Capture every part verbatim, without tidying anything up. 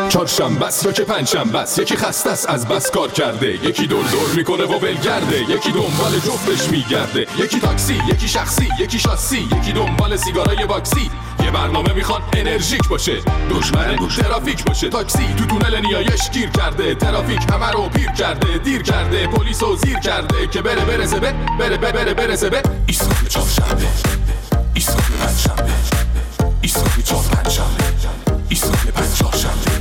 چهارشنبه است یا که پنجشنبه است، یکی خسته است از بس کار کرده، یکی دور دور میکنه و ولگرده، یکی دنبال جفتش میگرده، یکی تاکسی، یکی شخصی، یکی شاسی، یکی دنبال سیگارای باکسی. یه برنامه میخوان انرژیک باشه، دشمن ترافیک باشه. تاکسی تو تونل نیایش گیر کرده، ترافیک همه رو پیر کرده، دیر کرده، پلیسو زیر کرده که بره برسه به بره بره بره برسه به ایستگاه چهارشنبه، ایستگاه پنجشنبه، ایستگاه چهار پنجشنبه، ایستگاه پنج چهارشنبه.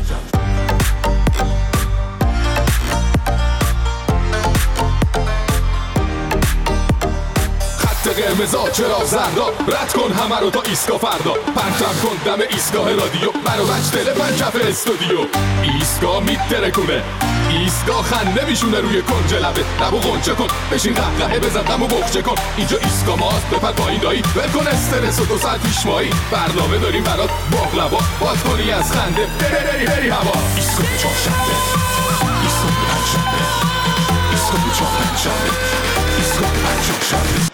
قرمزا چرا زردا، رد کن همه رو تا ایستگاه فردا، پرتم کن دم ایستگاه رادیو، منو بچ دل پنجف استودیو. ایستگاه میترکونه، ایستگاه خنده میشونه روی کنج لبه، لبو غنچه کن، بشین قهقهه بزن غمو بخچه کن. اینجا ایستگاه ماست، بپر پایین دایی، ول کن استرس و دو ساعت پیش مایی. برنامه داریم برات باقلبا، باز کنی از خنده بری بری بری هوا. ایستگاه چهارشنبه، ایستگاه پنجشنبه، ایستگاه چهار پنجشنبه، ایستگاه پنج چهارشنبه.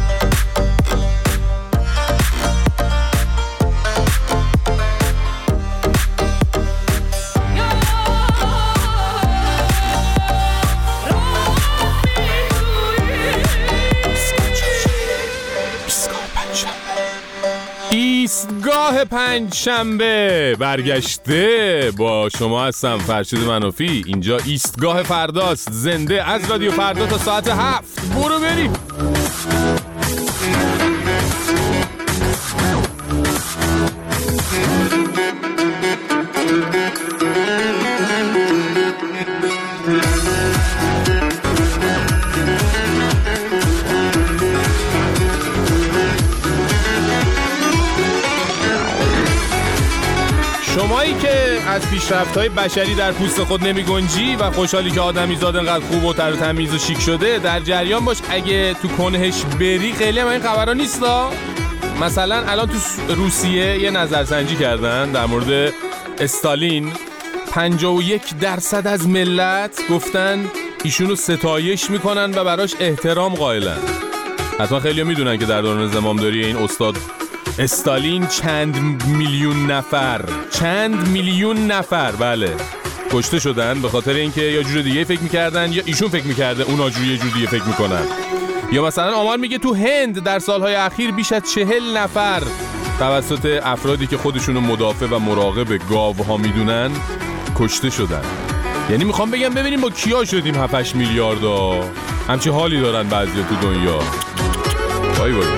ایستگاه پنجشنبه برگشته. با شما هستم فرشید منافی. اینجا ایستگاه فرداست، زنده از رادیو فردا تا ساعت هفت. برو بریم. شمایی که از پیشرفت‌های بشری در پوست خود نمی‌گنجی و خوشحالی که آدمیزاد انقدر خوب و تر و تمیز و شیک شده، در جریان باش اگه تو کنهش بری خیلی هم این خبرها نیستا. مثلا الان تو روسیه یه نظرسنجی کردن در مورد استالین. پنجاه و یک درصد از ملت گفتن ایشونو ستایش میکنن و براش احترام قائلن. حتما خیلی میدونن که در دوران زمامداری این استاد استالین چند میلیون نفر چند میلیون نفر بله کشته شدن به خاطر اینکه یا جور دیگه فکر میکردن یا ایشون فکر میکرده اونا جور یه جور دیگه فکر میکنن. یا مثلا آمار میگه تو هند در سالهای اخیر بیش از چهل نفر توسط افرادی که خودشونو مدافع و مراقب گاوها میدونن کشته شدن. یعنی میخوام بگم ببینیم با کیا شدیم هفت هشت میلیاردا. همچی حالی دارن بعضیا تو دنیا. وای وای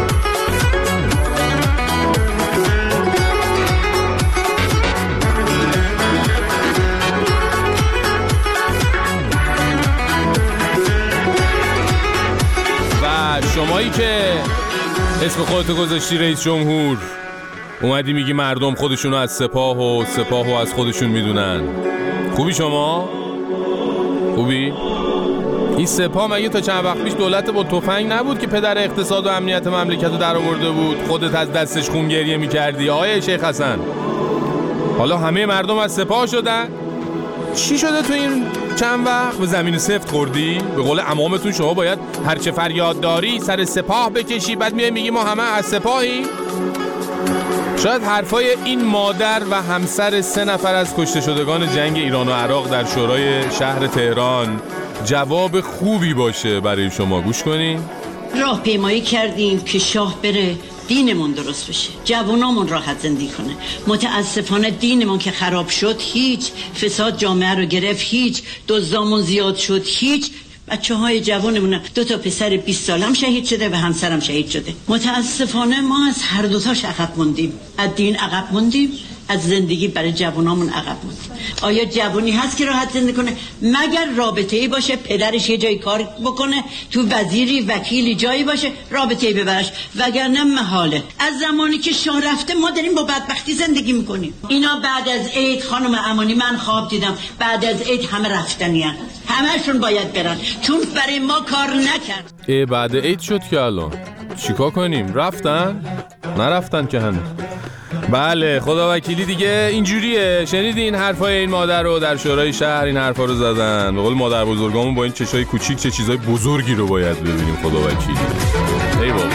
شمایی که اسم خودتو گذاشتی رئیس جمهور، اومدی میگی مردم خودشونو از سپاه و سپاهو از خودشون میدونن. خوبی شما؟ خوبی؟ این سپاه مگه تا چند وقت پیش دولت با تفنگ نبود که پدر اقتصاد و امنیت مملکتو در آورده بود؟ خودت از دستش خون گریه میکردی آقای شیخ حسن. حالا همه مردم از سپاه شدن؟ چی شده تو این چند وقت؟ به زمین سفت خوردی؟ به قول عمامتون شما باید هرچه فریاد داری سر سپاه بکشی، بعد میای میگی ما همه از سپاهی؟ شاید حرفای این مادر و همسر سه نفر از کشته شدگان جنگ ایران و عراق در شورای شهر تهران جواب خوبی باشه برای شما. گوش کنین. راهپیمایی کردیم که شاه بره، دینمون درست بشه، جوانامون راحت زندگی کنه. متاسفانه دینمون که خراب شد، هیچ فساد جامعه رو گرفت، هیچ دزدامون زیاد شد، هیچ بچه های جوانمون. دو تا پسر بیست سالم شهید شده و همسرم شهید شده. متاسفانه ما از هر دو تاش عقب موندیم. از دین عقب موندیم، از زندگی برای جوانامون عقب موندیم. آیا جوانی هست که راحت زندگی کنه؟ مگر رابطه‌ای باشه، پدرش یه جایی کار بکنه، تو وزیری وکیلی جایی باشه رابطه‌ای ببرش، وگرنه محاله. از زمانی که شاه رفته ما داریم با بدبختی زندگی میکنیم. اینا بعد از عید خانم امانی من خواب دیدم بعد از عید همه رفتنیان، همه‌شون باید برن چون برای ما کار نکرد. ای بعد عید شد که الان چیکار کنیم؟ رفتن؟ نرفتن که هنوز. بله خدا وکیلی دیگه اینجوریه. شنیدین حرفای این مادر رو در شورای شهر؟ این حرفا رو زدن. به قول مادر بزرگامون با این چشای کوچیک چه چیزای بزرگی رو باید ببینیم. خدا وکیلی. ای بابا.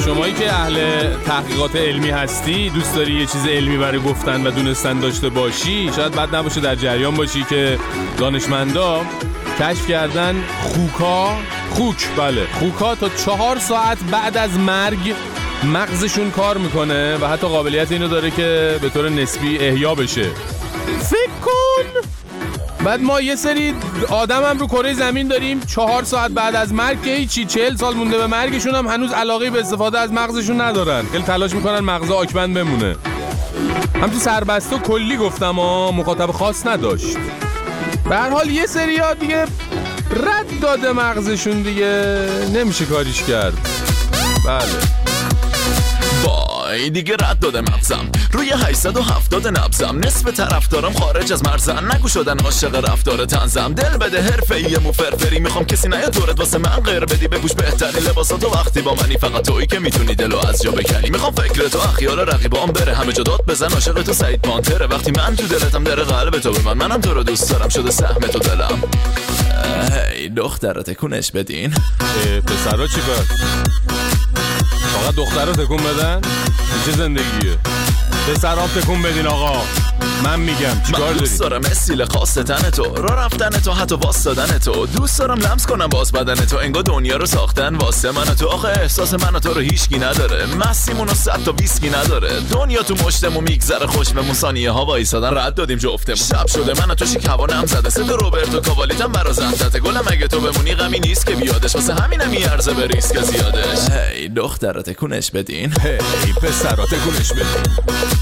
شمایی که اهل تحقیقات علمی هستی، دوست داری یه چیز علمی برای گفتن و دونستن داشته باشی، شاید بد نباشه در جریان باشی که دانشمندا کشف کردن خوکا خوک بله خوکا تا چهار ساعت بعد از مرگ مغزشون کار میکنه و حتی قابلیت اینو داره که به طور نسبی احیا بشه. فکر کن بعد ما یه سری آدم هم رو کره زمین داریم چهار ساعت بعد از مرگ که هیچی چهل سال مونده به مرگشون هم هنوز علاقه به استفاده از مغزشون ندارن، خیلی تلاش میکنن مغز آکبند بمونه. هم تو سربسته کلی گفتم ها، مخاطب خاص نداشت. به هر حال یه سری ها دیگه رد داده مغزشون، دیگه نمیشه کاریش کرد. بله وای دیگه رد داده مغزم روی هشتصد و هفتاد نبزم، نصف طرفدارم خارج از مرزن، نگو شدن عاشق رفتار طنزم، دل بده حرفه‌ای مو فرفری، میخوام کسی نیاد دورت واسه من غیر بدی، بپوش بهترین لباساتو وقتی با منی، فقط تویی که میتونی دلو از جا بکنی، میخوام فکر تو اخیال رقیبام بره، همه جا داد بزن عاشق تو سعید پانتره، وقتی من تو دلتم در قلب تو به من، منم تو رو دوست دارم شده سهم تو دلم. هی دختر تکونش بدین. پسرا چی بس؟ فقط دخترها تکون بدن؟ چه زندگیه؟ پسرها تکون بدین آقا. من میگم چیکار داری؟ من دوست دارم استیل خاص تن تو، راه رفتن تو، حتی واسطادن تو، دوست دارم لمس کنم باز بدن تو، انگار دنیا رو ساختن واسه من تو، آخه احساس من تو رو هیچکی نداره، مستیمون و صد تا ویسکی نداره، دنیا تو مشتمون میگذره خوش بمون، ثانیه ها وایسادن رد دادیم جفتمون، شب شده من تو شیک هوا نم زده، صدا روبرتو کاوالیتم برا زندته، گلم اگه تو بمونی غمی نیست که بیادش، واسه همینم میارزه به ریسک زیادش. هی دختر تکونش بدین. هی پسرا تکونش بدین.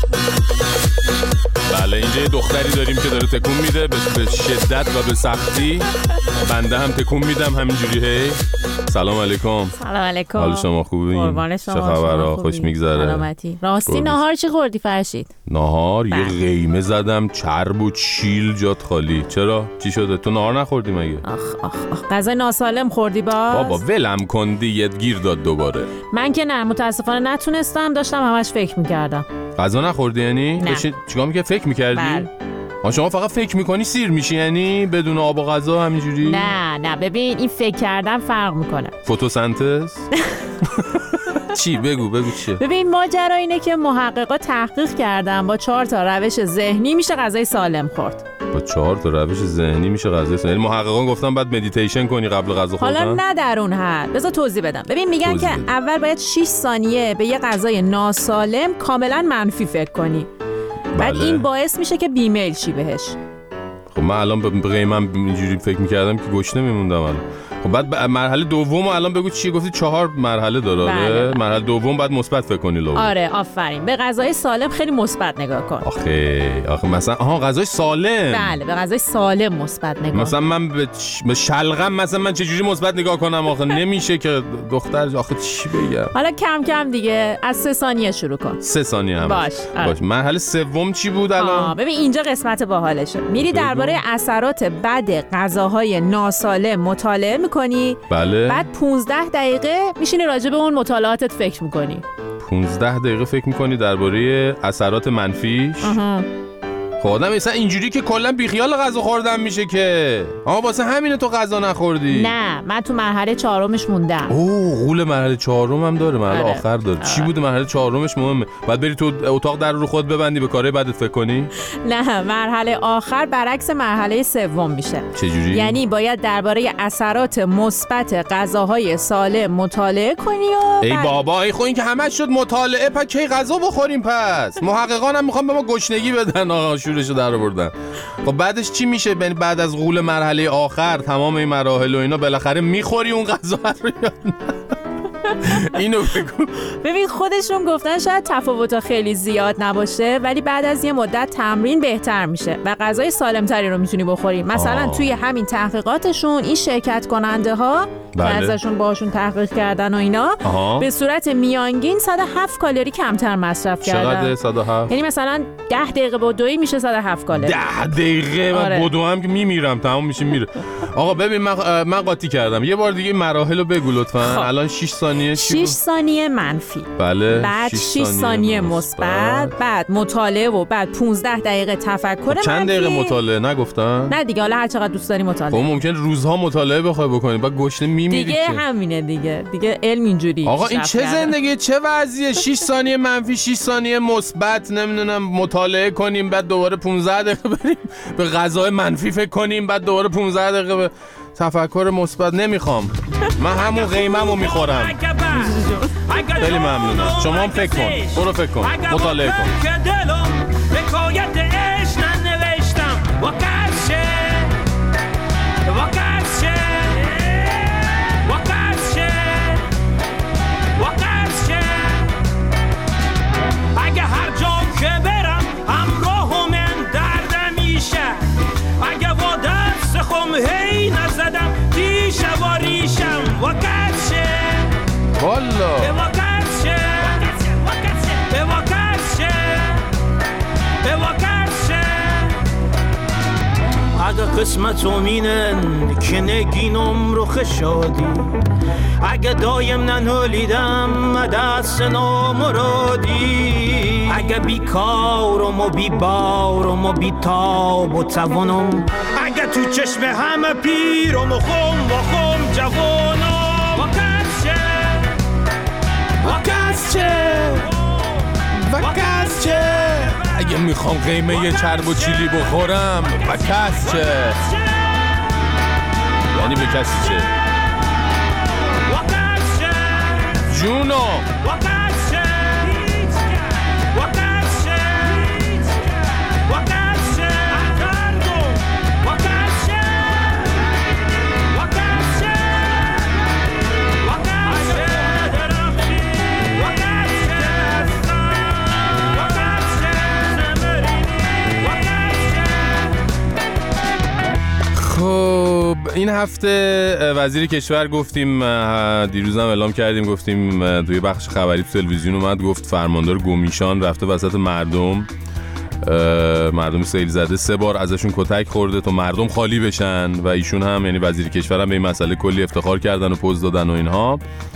بله اینجا یه دختری داریم که داره تکون میده به شدت و به سختی، بنده هم تکون میدم همینجوری. هی سلام علیکم. سلام علیکم. حال شما خوبین؟ قربان شما. چه خبره؟ خوش میگذره؟ سلامتی. راستی نهار چی خوردی فرشید؟ نهار یه قیمه زدم، چرب و چیل جات خالی. چرا؟ چی شده؟ تو نهار نخوردی مگه؟ آخ آخ آخ غذای ناسالم خوردی باز؟ بابا ولم کن دیگه، گیر داد دوباره. من که نه متاسفانه نتونستم، داشتم همش فکر میکردم. غذا نخوردی یعنی؟ نه. داشتی چیکار می‌کردی؟ فکر می‌کردی؟ بله. ها شما فقط فکر میکنی سیر میشی یعنی بدون آب و غذا همینجوری؟ نه نه ببین این فکر کردن فرق میکنه. فتوسنتز؟ چی بگو بگو چیه؟ ببین ماجرا اینه که محققا تحقیق کردن با چهار تا روش ذهنی میشه غذای سالم خورد. با چهار تا روش ذهنی میشه غذای سالم؟ یعنی محققان گفتن بعد مدیتیشن کنی قبل غذا خوردن؟ حالا نه در اون حد، بذار توضیح بدم. ببین میگن که بده. اول باید شش ثانیه به یه غذای ناسالم کاملا منفی فکر کنی. بعد بله. این باعث میشه که بیمیل شی بهش. خب من الان به قیمم اینجوری فکر میکردم که گشنه میموندم الان. خب بعد مرحله دوم الان بگو چیه؟ گفتی چهار مرحله داره. بله. مرحله دوم بعد مثبت فکر کنی لو. آره آفرین، به غذای سالم خیلی مثبت نگاه کن. آخه آخه مثلا آها غذای سالم. بله به غذای سالم مثبت نگاه. مثلا من به, چ... به شلغم مثلا من چه جوری مثبت نگاه کنم؟ آخه نمیشه که دختر، آخه چی بگم؟ حالا کم کم دیگه از سه ثانیه شروع کن. سه ثانیه هم باش. آره. باش. مرحله سوم چی بود الان؟ ببین اینجا قسمت باحالشه. میری درباره اثرات بد غذاهای ناسالم مطالعه میکنی. بله. بعد پونزده دقیقه میشینی راجع به اون مطالعاتت فکر میکنی. پونزده دقیقه فکر میکنی درباره اثرات منفیش؟ آها. خب آدم مثلا اینجوری که کلا بیخیال غذا خوردن میشه که. آها واسه همینه تو غذا نخوردی؟ نه من تو مرحله چهارمش موندم. اوه غول مرحله چهارم هم داره، مرحله آره. آخر داره. آره. چی بوده مرحله چهارمش مهمه؟ بعد بری تو اتاق در رو خود ببندی به کارهای بعدت فکر کنی؟ نه مرحله آخر برعکس مرحله سوم میشه. چجوری؟ یعنی باید درباره اثرات مثبت غذاهای سالم مطالعه کنی و ای بابا ای خب این که همش شد مطالعه، پس کی غذا بخوریم پس؟ محققان هم میخوان به ما گشنگی بدن آقا، شورشو در آوردن. خب بعدش چی میشه؟ بعد از غول مرحله آخر تمام این مراحل و اینا بالاخره میخوری اون غذا رو یا نه؟ اینو بگو. ببین خودشون گفتن شاید تفاوت خیلی زیاد نباشه ولی بعد از یه مدت تمرین بهتر میشه و غذای سالمتری رو میتونی بخوری. مثلا آه. توی همین تحقیقاتشون این شرکت کننده ها بله. که ازشون باهاشون تحقیق کردن و اینا آه. به صورت میانگین صد و هفت کالری کمتر مصرف کردن. چقدر صد و هفت؟ یعنی مثلا ده دقیقه بدویی میشه صد و هفت کالری. ده دقیقه آره. من بدو هم که میمیرم تمام میشه میره. آقا ببین من من قاطی کردم. یه بار دیگه مراحل رو بگو لطفا. الان شش ثانیه ثانیه چی بود؟ شش ثانیه منفی. بله. بعد شش ثانیه مثبت، بعد مطالعه و بعد پانزده دقیقه تفکر منفی. چند دقیقه مطالعه نگفتن؟ نه دیگه، حالا هر چقدر دوست داری مطالعه. خب ممکن روزها مطالعه بخوای بکنی بعد گشنه میمیری دیگه که. همینه دیگه. دیگه علم اینجوری. آقا این چه زندگی چه وضعیه؟ شش ثانیه منفی، شش ثانیه مثبت، نمیدونم مطالعه کنیم بعد دوباره پانزده دقیقه بریم به غذای منفی فکر کنیم بعد دوباره پانزده دقیقه به تفکر مثبت. نمیخوام، من همون قیممو میخورم. خیلی ممنونم. شما هم فکر کن، برو فکر کن، مطالعه کن. اگه هر جا که برم همراه من درد میشه، اگه با دست خم هی نزدم دیشه و ریشم وکرشه والا وکرشه وکرشه وکرشه. اگه قسمت امینن که نگینم رو خشادی، اگه دایم ننولیدم دست نامرادی، اگه بیکارم و بی بارم و بی تاب و توانم، اگه تو چشم همه پیرم و خم و خم جوانم وکرشه وکرشه وکرشه. اگه میخوام قیمه یه چرب و چیلی بخورم و کس چه؟ یعنی به کسی چه؟ جونو خب این هفته وزیر کشور گفتیم، دیروز هم اعلام کردیم، گفتیم توی بخش خبری تو تلویزیون اومد گفت فرماندار گومیشان رفته وسط مردم، مردم سیل زده، سه بار ازشون کتک خورده تا مردم خالی بشن و ایشون هم یعنی وزیر کشور هم به این مسئله کلی افتخار کردن و پوز دادن و اینها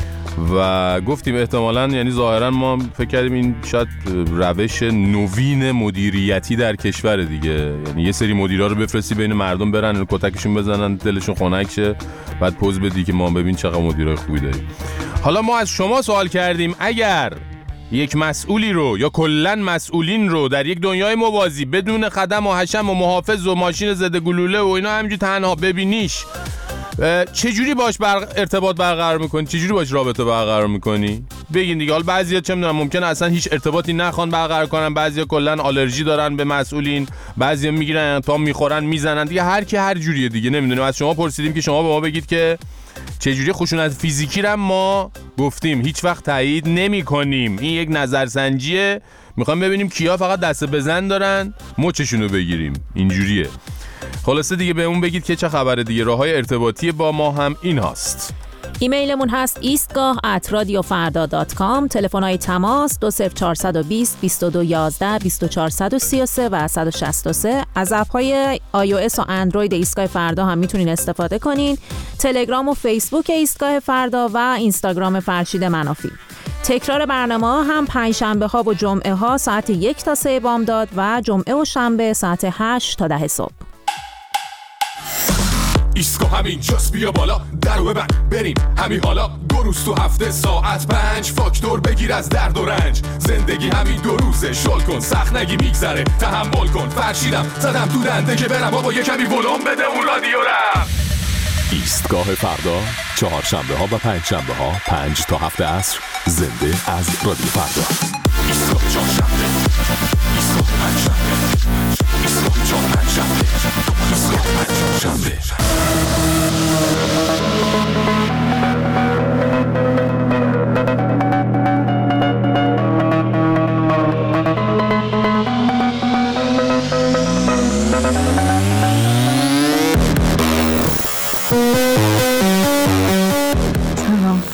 و گفتیم احتمالاً یعنی ظاهراً ما فکر کردیم این شاید روش نوین مدیریتی در کشور دیگه، یعنی یه سری مدیرا رو بفرستی بین مردم برن کتکشون بزنن دلشون خنک شه بعد پوز بدی که ما ببین چقدر مدیرای خوبی داریم. حالا ما از شما سوال کردیم اگر یک مسئولی رو یا کلن مسئولین رو در یک دنیای موازی بدون خدم و حشم و محافظ و ماشین ضد گلوله و اینا همینجوری تنها ببینیش چجوری باش بر... ارتباط برقرار میکنی؟ چجوری باش رابطه برقرار میکنی؟ بگین دیگه. حالا بعضیا چه میدونم ممکنه اصلا هیچ ارتباطی نخوان برقرار کنن، بعضیا کلا آلرژی دارن به مسئولین، بعضیا میگیرن تا میخورن میزنن دیگه، هر کی هر جوریه دیگه. نمیدونم، از شما پرسیدیم که شما به ما بگید که چجوری خشونت فیزیکی رو ما گفتیم هیچ وقت تایید نمی‌کنیم. این یک نظرسنجیه، میخوام ببینیم کیا فقط دست بزن دارن مچشونو بگیریم. اینجوریه. خلاصه دیگه به اون بگید که چه خبره دیگه. راههای ارتباطی با ما هم این هست. ایمیلمون هست ایستگاه ات رادیو فردا دات کام. تلفن‌های تماس دو صفر چهار دو صفر بیست و دو یازده بیست و چهار سی و سه و صد و شصت و سه. از اپ‌های آی او اس و اندروید ایستگاه فردا هم میتونین استفاده کنین. تلگرام و فیسبوک ایستگاه فردا و اینستاگرام فرشید منافی. تکرار برنامه ها هم پنجشنبه ها و جمعه ها ساعت یک تا سه بامداد و جمعه و شنبه ساعت هشت تا ده صبح. ایستگاه همین جاست، بیا بالا درو ببند بریم همین حالا. دو روز تو هفته ساعت پنج فاکتور بگیر از درد و رنج. زندگی همین دو روزه، شل کن سخت نگی میگذره، تحمل کن. فرشیدم زدم تو دنده که برم بابا یه کمی ولوم بده اون رادیو رم. ایستگاه فردا چهارشنبه ها و پنج شنبه ها پنج تا هفت عصر زنده از رادیو فردا. ایستگاه چهارشنبه، ایستگاه پنجشنبه، ایستگاه چهار پنجشنبه، ایستگاه پنجشنبه.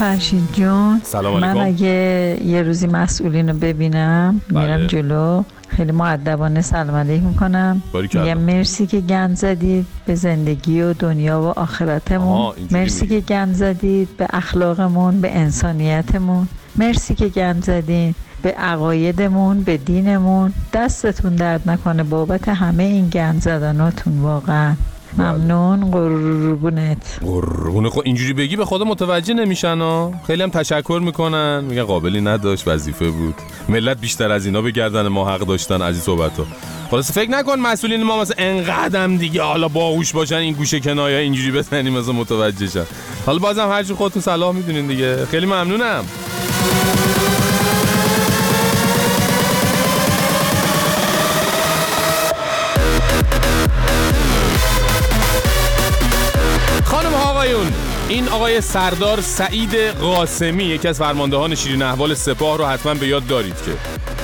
فرشید جون. سلام من علیکم. اگه یه روزی مسئولین رو ببینم میرم بله. جلو، خیلی مؤدبانه سلام علیک میکنم، باریکلا. میگم مرسی که گند زدید به زندگی و دنیا و آخرتمون. آها، اینجوری مرسی میگی. که گند زدید به اخلاقمون، به انسانیتمون. مرسی که گند زدید به عقایدمون، به دینمون. دستتون درد نکنه بابت همه این گند زدناتون، واقعا ممنون. قربونت. قربونه. خب اینجوری بگی به خدا متوجه نمیشن ها. خیلی هم تشکر میکنن، میگن قابلی نداشت، وظیفه بود. ملت بیشتر از اینا بگردن ما حق داشتن از این صحبت‌ها. خلاص فکر نکن مسئولین ما مثلا انقدرم دیگه حالا باهوش باشن این گوشه کنایه اینجوری بزنیم مثلا متوجه شن. حالا بازم هر جور خودتون صلاح میدونین دیگه. خیلی ممنونم. خانم ها آقایون، این آقای سردار سعید قاسمی یکی از فرماندهان شیرین احوال سپاه رو حتما به یاد دارید که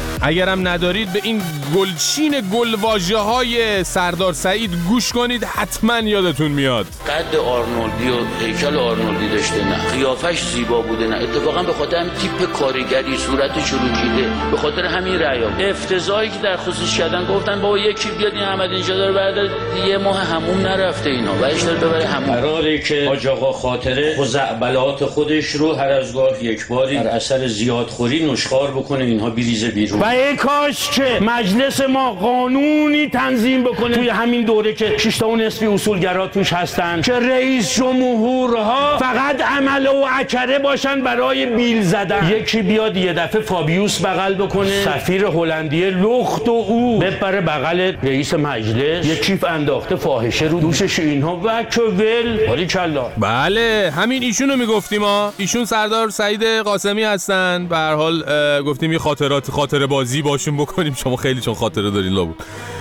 اگرم ندارید به این گلچین گلواژه های سردار سعید گوش کنید، حتما یادتون میاد. قد آرنولدی و هیکل آرنولدی داشته، نه قیافش زیبا بوده، نه اتفاقا به خاطر همین تیپ کارگری، صورت چروکیده، به خاطر همین رأیام افتضاحی که در خصوصش کردن، گفتن بابا یکی بیاد این احمد نژاد رو بعد یه ماه هموم نرفته اینا و اشتر ببره هموم. قراره که حاج آقا خاطره خزعبلات خودش رو هر از گاه یک باری در اثر زیادخوری نشخوار بکنه، اینها بریزه بیرون. و ای کاش که مجلس ما قانونی تنظیم بکنه توی همین دوره که شش تا و نصفی اصولگرا توش هستن که رئیس جمهورها فقط عمله و عکره باشن برای بیل زدن. یکی بیاد یه دفعه فابیوس بغل بکنه، سفیر هلندی لخت و او بپره بغل رئیس مجلس، یه کیف انداخته فاحشه رو دوشش، اینها وک ول. باریکلا. بله همین ایشونو میگفتیم ها. ایشون سردار سعید قاسمی هستن. به هر حال گفتیم یه خاطرات خاطره بازی باشون بکنیم، شما خیلی چون خاطره دارین لابد.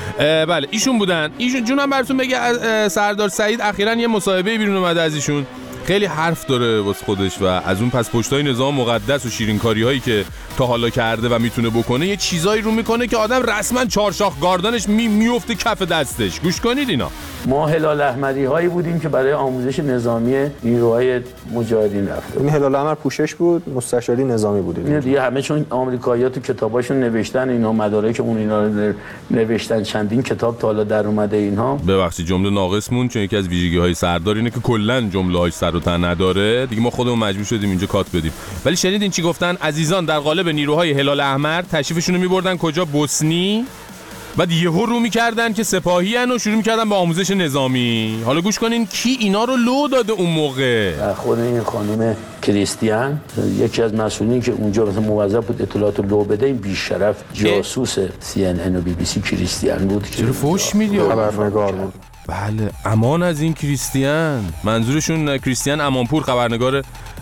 بله ایشون بودن. ایشون جونم براتون بگه سردار سعید اخیراً یه مصاحبه بیرون اومده از ایشون، خیلی حرف داره واسه خودش و از اون پس پشتای نظام مقدس و شیرینکاری هایی که تا حالا کرده و میتونه بکنه یه چیزایی رو میکنه که آدم رسما چهارشاخ گاردانش می میفته کف دستش. گوش کنید اینا. ما هلال احمری هایی بودیم که برای آموزش نظامی نیروهای مجاهدین رفتیم. این هلال احمر پوشش بود، مستشاری نظامی بودید. نه دیگه همه چون آمریکایی‌ها تو کتاباشون نوشتن اینا، مدارک اون اینا رو نوشتن، چندین کتاب تا حالا در اومده اینها. ببخشید جمله ناقص مون، چون یکی از ویژگی‌های سردار اینه که کلاً جمله‌هاش سر و ته نداره. دیگه ما خودمون مجبور شدیم اینجا کات بدیم. ولی شنیدین چی گفتن؟ عزیزان در قالب نیروهای هلال احمر تشریفشون رو می‌بردن کجا؟ بوسنی. بعد یهو رو می‌کردن که سپاهی ان و شروع می‌کردن به آموزش نظامی. حالا گوش کنین کی اینا رو لو داده اون موقع. خود این خانم کریستیان یکی از مسئولین که اونجا مثلا موظف بود اطلاعات لو بده، این بی‌شرف جاسوس سی ان ان و بی بی سی کریستیان بود که چرا فوش میدی؟ خبرنگار بود. بله امان از این کریستیان. منظورشون کریستیان امانپور خبرنگار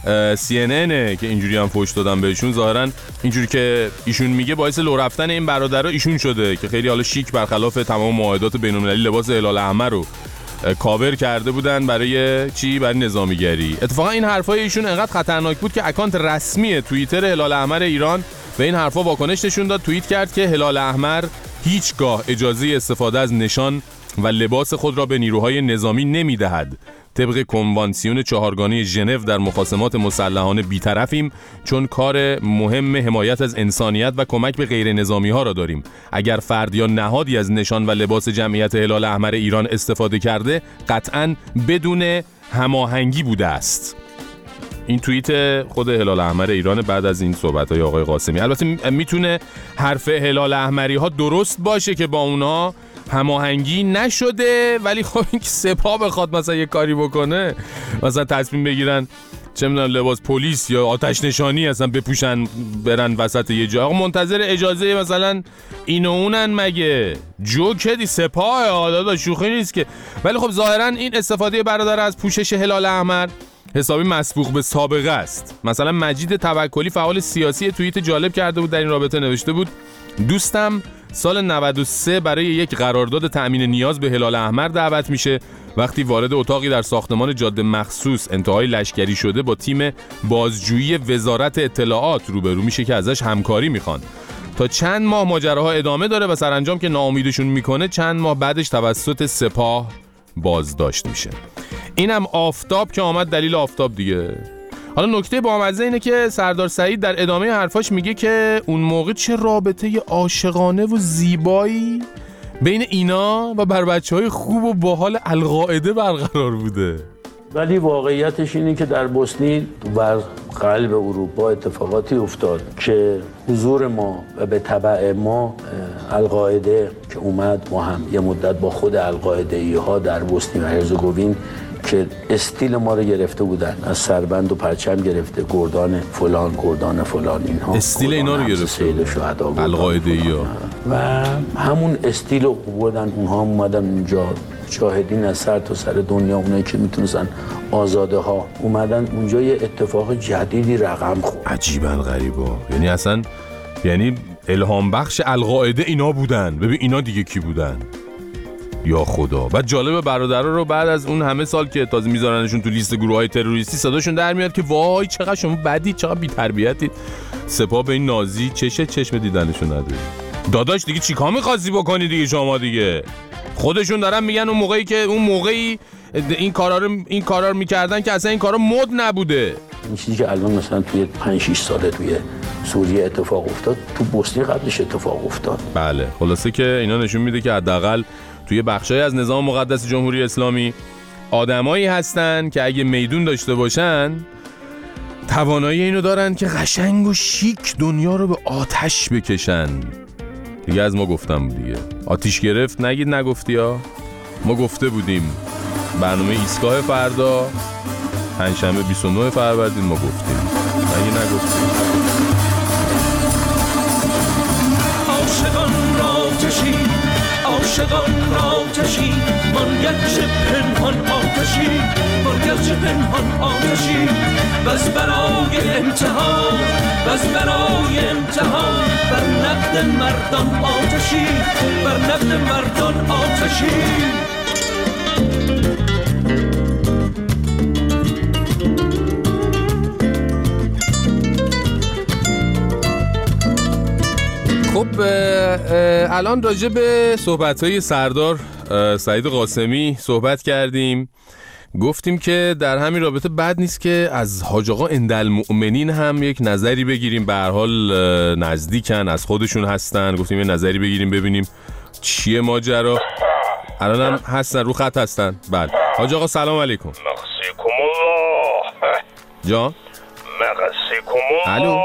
سی ان ان که اینجوری هم فوش دادن بهشون. ظاهرا اینجوری که ایشون میگه باعث لو رفتن این برادرها ایشون شده که خیلی حالا شیک برخلاف تمام معاهدات بین‌المللی لباس هلال احمر رو کاور کرده بودن برای چی؟ برای نظامیگری. اتفاقا این حرفای ایشون انقدر خطرناک بود که اکانت رسمی توییتر هلال احمر ایران به این حرفا واکنش نشون داد. توییت کرد که هلال احمر هیچگاه اجازه استفاده از نشان و لباس خود را به نیروهای نظامی نمی‌دهد. طبق کنوانسیون چهارگانه ژنو در مخاصمات مسلحانه بی‌طرفیم، چون کار مهم حمایت از انسانیت و کمک به غیر نظامی ها را داریم. اگر فرد یا نهادی از نشان و لباس جمعیت هلال احمر ایران استفاده کرده، قطعاً بدون هماهنگی بوده است. این توییت خود هلال احمر ایران بعد از این صحبت‌های آقای قاسمی. البته میتونه حرف هلال احمری ها درست باشه که با اونها هماهنگی نشده، ولی خب این که سپاه بخواد مثلا یه کاری بکنه، مثلا تصمیم بگیرن چه میدونم لباس پلیس یا آتش نشانی اصلا بپوشن برن وسط یه جا، آقا منتظر اجازه مثلا این و اونن مگه؟ جوکدی سپاه آدادا شوخی نیست که. ولی خب ظاهرا این استفاده برادر از پوشش هلال احمر حسابی مسبوق به سابقه است. مثلا مجید توکلی فعال سیاسی توییت جالب کرده بود، در این رابطه نوشته بود: دوستم سال نود و سه برای یک قرارداد تأمین نیاز به هلال احمر دعوت میشه. وقتی وارد اتاقی در ساختمان جاده مخصوص انتهای لشکری شده، با تیم بازجویی وزارت اطلاعات روبرو میشه که ازش همکاری میخوان. تا چند ماه ماجراها ادامه داره و سرانجام که ناامیدشون میکنه، چند ماه بعدش توسط سپاه بازداشت میشه. اینم آفتاب که آمد دلیل آفتاب دیگه. حالا نکته بامزه اینه که سردار سعید در ادامه حرفاش میگه که اون موقع چه رابطه عاشقانه و زیبایی بین اینا و بر بچه‌های خوب و باحال القاعده برقرار بوده. ولی واقعیتش اینه که در بوسنی بر قلب اروپا اتفاقاتی افتاد که حضور ما و به تبع ما القاعده که اومد، ما هم یه مدت با خود القاعده‌ای ها در بوسنی و هرزگوین که استیل ما رو گرفته بودن، از سربند و پرچم گرفته، گردان فلان گردان فلان، اینها استیل اینا رو گرفته القاعده‌ای ها و همون استیل رو بردن. اونها اومدن اونجا، شاهدین از سر تا سر دنیا، اونایی که میتونستن آزاده ها اومدن اونجا، یه اتفاق جدیدی رقم خورد. عجیبا غریبا. یعنی اصلا یعنی الهام بخش القاعده اینا بودن. ببین اینا دیگه کی بودن؟ یا خدا. بعد جالب برادرها رو بعد از اون همه سال که تازه میذارنشون تو لیست گروه‌های تروریستی صداشون در میاد که وای چقدر شما بدی، چقدر بی‌تربیتید. سپاه به این نازی چشه چشم دیدنشون نداره. داداش دیگه چیکار می‌خواستی بکنی دیگه شما دیگه؟ خودشون دارن میگن اون موقعی که اون موقعی این کارا رو این کارا رو می‌کردن که اصلا این کارا مد نبوده. این چیزی که الان مثلا توی پنج شش ساله توی سوریه اتفاق افتاد، تو بوسنی قبلش اتفاق افتاد. بله، خلاصه که اینا نشون میده که حداقل توی بخشای از نظام مقدس جمهوری اسلامی آدمایی هستن که اگه میدون داشته باشن توانایی اینو دارن که قشنگ و شیک دنیا رو به آتش بکشن. دیگه از ما گفتم دیگه. آتیش گرفت نگید نگفتی ها. ما گفته بودیم برنامه ایستگاه فردا پنجشنبه بیست و نه فروردین ما گفتیم. نگید نگفتیم. عاشقان را تشی، عاشقان را تشی، من گرچه پنهان آتشی، من گرچه پنهان آتشی، بس برای امتحان، بس برای امتحان، بر نقد مردان آتشی، بر نقد مردان آتشی. خب الان راجع به صحبت‌های سردار سعید قاسمی صحبت کردیم. گفتیم که در همین رابطه بد نیست که از حاج آقا اندالمؤمنین هم یک نظری بگیریم. به هر حال نزدیکن، از خودشون هستن. گفتیم یه نظری بگیریم ببینیم چیه ماجرا. الان هم هستن، رو خط هستن. بله حاج آقا سلام علیکم. مخصیکم الله. جان مخصیکم الله. الو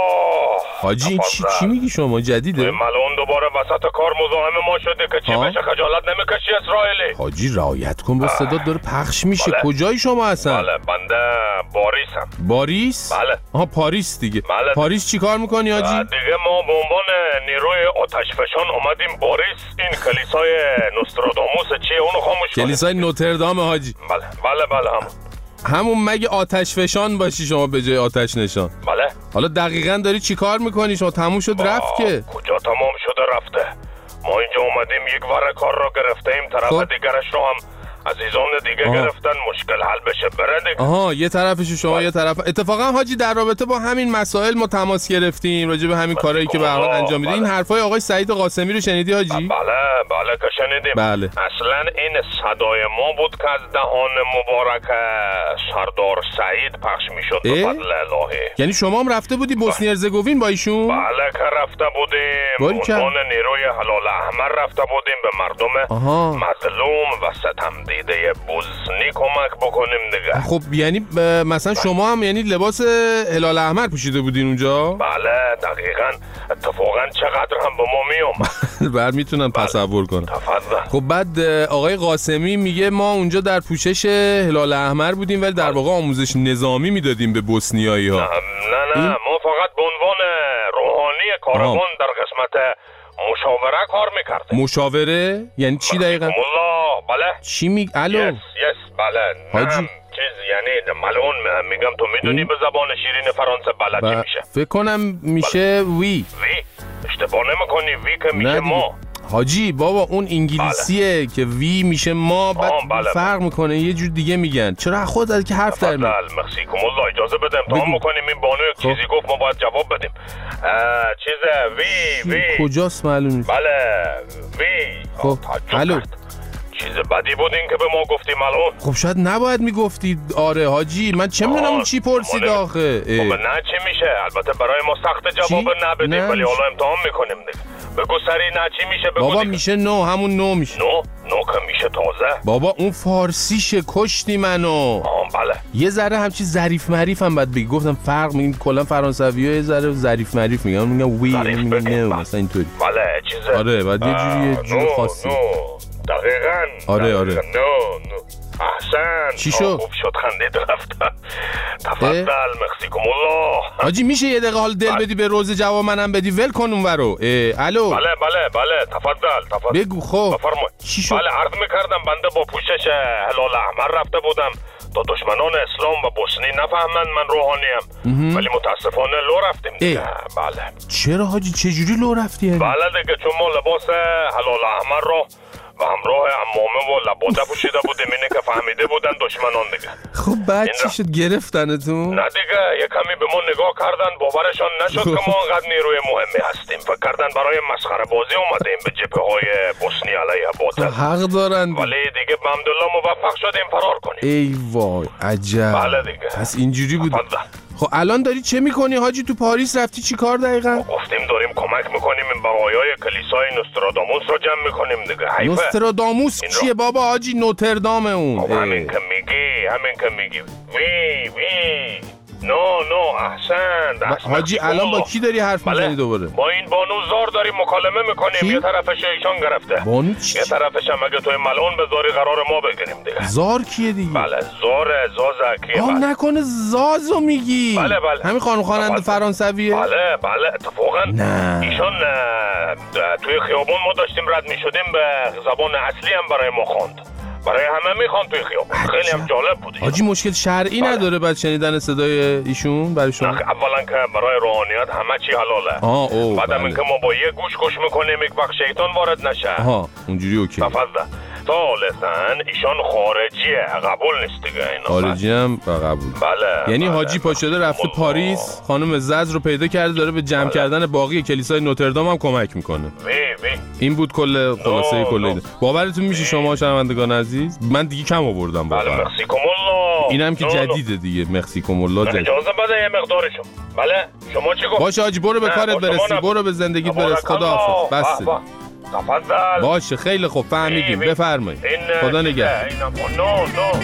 حاجی چی, چی میگی شما جدیده؟ ملون دوباره وسط کار مزاحم ما شده که چی بشه، خجالت نمیکشی اسرائیلی؟ حاجی رعایت کن، با صدا داره پخش میشه. بله. کجایی شما هستن؟ بله بنده باریسم. باریس؟ بله. آها پاریس دیگه. بله. پاریس چی کار میکنی حاجی؟ دیگه ما به عنوان نیروی آتشفشان اومدیم باریس این کلیسای نوستراداموس چیه اونو خاموش کنیم. کلیسای نوتردام حاجی. بله بله بله هم. همون مگه آتش فشان باشی شما به جای آتش نشان؟ بله. حالا دقیقاً داری چی کار میکنی شما؟ تموم شد رفت که؟ کجا تمام شده رفته؟ ما اینجا اومدیم یک ور کار رو گرفتیم، طرف خب. دیگرش رو هم عزیزان دیگه آه. گرفتن، مشکل حل بشه بره دیگه. آها یه طرفش شما بله. یه طرف. اتفاقا حاجی در رابطه با همین مسائل ما تماس گرفتیم راجع به همین کارهایی که به هر حال انجام میدید. بله. این حرفای آقای سعید قاسمی رو شنیدی حاجی؟ بله بله که شنیدیم. بله. اصلا این صدای ما بود که از دهان مبارک سردار سعید پخش میشد به فضل الهی. یعنی شما هم رفته بودی بوسنی هرزگوین با ایشون؟ بله که رفته بودیم. عنوان نیروی هلال احمر رفته بودیم به مردم آها. مظلوم و ستم دیده بوسنی کمک بکنیم دیگه. خب یعنی مثلا شما هم یعنی لباس هلال احمر پوشیده بودین اونجا؟ بله دقیقاً. اتفاقاً چقدر هم به ما میومد. بعد میتونم بله. تصور کنم. تفضل. خب بعد آقای قاسمی میگه ما اونجا در پوشش هلال احمر بودیم ولی در واقع آموزش نظامی میدادیم به بوسنیایی ها. نه نه, نه. این... ما فقط به عنوان روحانی کاروان در قسمت مشاوره کار میکردیم. مشاوره؟ یعنی چی دقیقاً؟ الله بله. چی میگی؟ الو. یس یس بله. حاجی چیز یعنی ملعون میگم تو میدونی به زبان شیرین فرانسه بلدی ب... میشه. فکر کنم میشه بله. وی. وی؟ اشتباه نمیکنی وی که میشه ما. حاجی بابا اون انگلیسیه بله. که وی میشه ما بعد بله. فرق میکنه یه جور دیگه میگن. چرا خودت که حرف در میاد؟ مکسیکوم الله اجازه بده امتحان بکنیم. این بانو چیزی گفت ما باید جواب بدیم. چیز وی وی کجاست معلوم نیست. بله وی. خب الو چیز بدی بود این که به ما گفتی ملعون؟ خب شاید نباید میگفتی. آره حاجی من چه میدونم چی پرسید آخه. خب نه چی میشه؟ البته برای ما سخت جواب نبدیم ولی حالا امتحان میکنیم دیگه. بگو سری نه چی میشه بگو. بابا میشه نو، همون نو میشه. نو؟ نو که میشه تازه. بابا اون فارسیشه، کشتی منو. آه بله. یه ذره همچی ظریف معریف هم باید بگی. گفتم فرق میگیم کلا فرانسوی‌ها یه ذره ظریف معریف میگن، میگن وی میگن نه مثلا اینطوری. بله چیزه. آره بعد یه جوری یه جور خاصی. نو دقیقاً. آره آره. نو نو. احسن. چی شد؟ خوب شد خندید رفت. تفضل مکسیکوم الله. حاجی میشه یه دقیقه حال دل بدی به روز جواب منم بدی ول کن اونورو. الو. بله بله بله تفضل تفضل. بگو خب. بفرمایید. چی شد؟ بله عرض میکردم بنده با پوشش هلال احمر رفته بودم تا دشمنان اسلام و بوسنی نفهمن من روحانیم، ولی متاسفانه لو رفتیم دیگه. بله. چرا حاجی چه جوری لو رفتی؟ بله دیگه چون ما لباس هلال احمر رو و همراه عمامه و لباده پوشیده بودیم، اینه که فهمیده بودن دشمنان دیگه. خب بعد چی شد گرفتنتون؟ نه دیگه یه کمی به ما نگاه کردن، باورشان نشد که ما انقدر نیروی مهمی هستیم. فکر کردن برای مسخره بازی اومدیم به جبهه های بوسنی علیه باطل. حق دارن. ولی دیگه الحمدلله موفق شدیم فرار کنیم. ای وای عجب. بله دیگه. پس اینجوری بود. خب الان داری چه میکنی حاجی؟ تو پاریس رفتی چی کار دقیقا؟ گفتیم داریم کمک میکنیم این بقایای کلیسای نوستراداموس رو جمع میکنیم دیگه. حیفه. نوستراداموس چیه بابا حاجی؟ نوتردام اون. خب همین که میگی همین که میگی وی وی نو نو احسن. حاجی الان با کی داری حرف بله. میزنی دوباره؟ با این بانو زار داریم مکالمه میکنیم. یه طرفش ایشان گرفته، بانو چی؟ یه طرفش هم اگه توی ملعون بذاری قرار ما بگیریم دیگه. زار کیه دیگه؟ بله زاره زازکیه. آه نکنه زازو میگی؟ بله بله. همین خانم خواننده فرانسویه؟ بله بله اتفاقا نه. ایشان توی خیابون ما داشتیم رد میشدیم به زبان اصلی هم برای ما خواند، برای همه میخوان توی خیابون. خیلی هم جالب بود. حاجی مشکل شرعی بله. نداره بعد شنیدن صدای ایشون برای شما؟ اولا که برای روحانیت همه چی حلاله. آه او بعدم بله. اینکه ما با یه گوش گوش میکنیم یک وقت شیطان وارد نشه. آها اونجوری اوکی. تفضل. ثالثاً ایشان خارجیه، قبول نیست دیگه اینا. خارجی هم قبول. بله. یعنی بله. حاجی پا شده رفته الله. پاریس، خانم زز رو پیدا کرده داره به جمع بله. کردن باقی کلیسای نوتردام هم کمک میکنه. وی وی. این بود کل خلاصه کلی. باورتون میشه شما شنوندگان عزیز؟ من دیگه کم آوردم بله واقعا. مکسیکوم الله. اینم که جدیده دیگه مکسیکوم الله جدید. اجازه بده یه مقدارشون. بله شما چی گفت؟ باشه حاجی برو به کارت برسی، برو به زندگیت برس. خداحافظ. بس. تفضل. باشه خیلی خوب فهمیدیم. بفرمایید. خدا نگهدار. نو نو.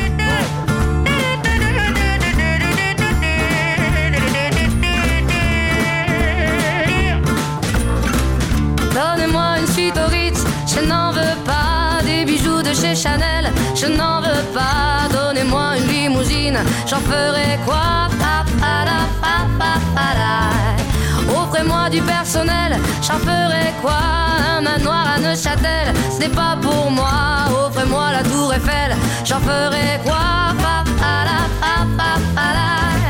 Donnez-moi une suite au Ritz, je n'en veux pas. Des bijoux de chez Chanel, je n'en veux pas. Donnez-moi une limousine, j'en ferai quoi? Pa, pa, la, pa, pa, pa, la. Offrez-moi du personnel, j'en ferai quoi? Un manoir à Neuchâtel, ce n'est pas pour moi. Offrez-moi la tour Eiffel, j'en ferai quoi? Pa, pa, la, pa, pa, pa, la.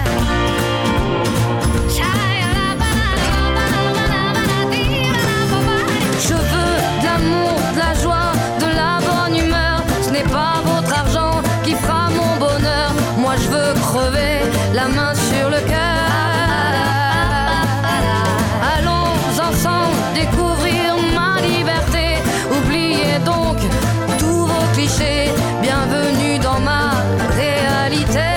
Je veux de l'amour, de la joie, de la bonne humeur. Ce n'est pas votre argent qui fera mon bonheur. Moi je veux crever la main sur le cœur. Allons ensemble découvrir ma liberté. Oubliez donc tous vos clichés. Bienvenue dans ma réalité.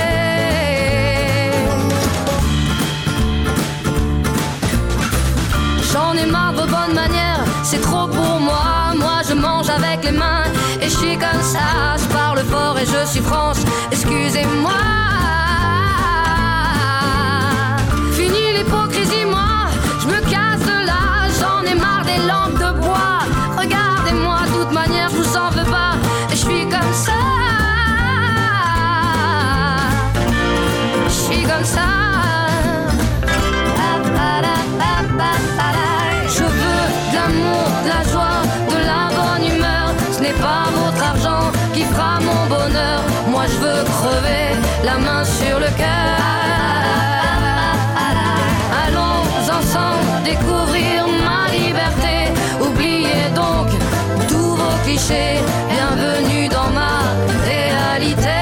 J'en ai marre de vos bonnes manières, c'est trop pour moi. Moi je mange avec les mains et je suis comme ça. Je parle fort et je suis France, excusez-moi. Fini l'hypocrisie, moi je me casse de là. J'en ai marre des lampes de bois. Regardez-moi, de toute manière je vous en veux pas. Et je suis comme ça. Je suis comme ça. Je veux de l'amour, de la joie, de la bonne humeur. Ce n'est pas votre argent qui fera mon bonheur. Moi je veux crever la main sur le cœur. Allons ensemble découvrir ma liberté. Oubliez donc tous vos clichés. Bienvenue dans ma réalité.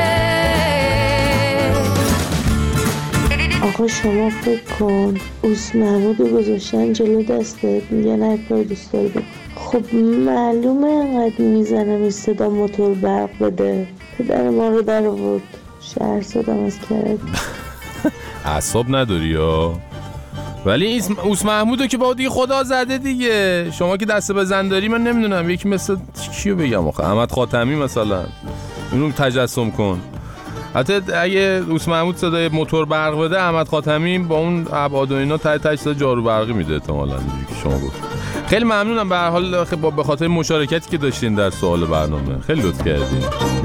آقا شما فکر کن اوس محمود رو گذاشتن جلو دستت، میگن هر کار دوست داری بکن. خب معلومه انقدر میزنم این صدا موتور برق بده. پدر ما رو در آورد شهر صدام از کرد. اعصاب نداری یا؟ ولی اوس محمودو که با دیگه خدا زده دیگه. شما که دست بزن داری من نمیدونم یکی مثل کیو بگم آخه احمد خاتمی مثلا اینو تجسم کن. حتی اگه اوس محمود صدای موتور برق بده احمد خاتمی با اون ابعاد و اینا ته ته صدا جارو برقی میده احتمالاً اینجوری که شما گفت. خیلی ممنونم به هر حال به خاطر مشارکتی که داشتین در سوال برنامه. خیلی لطف کردین.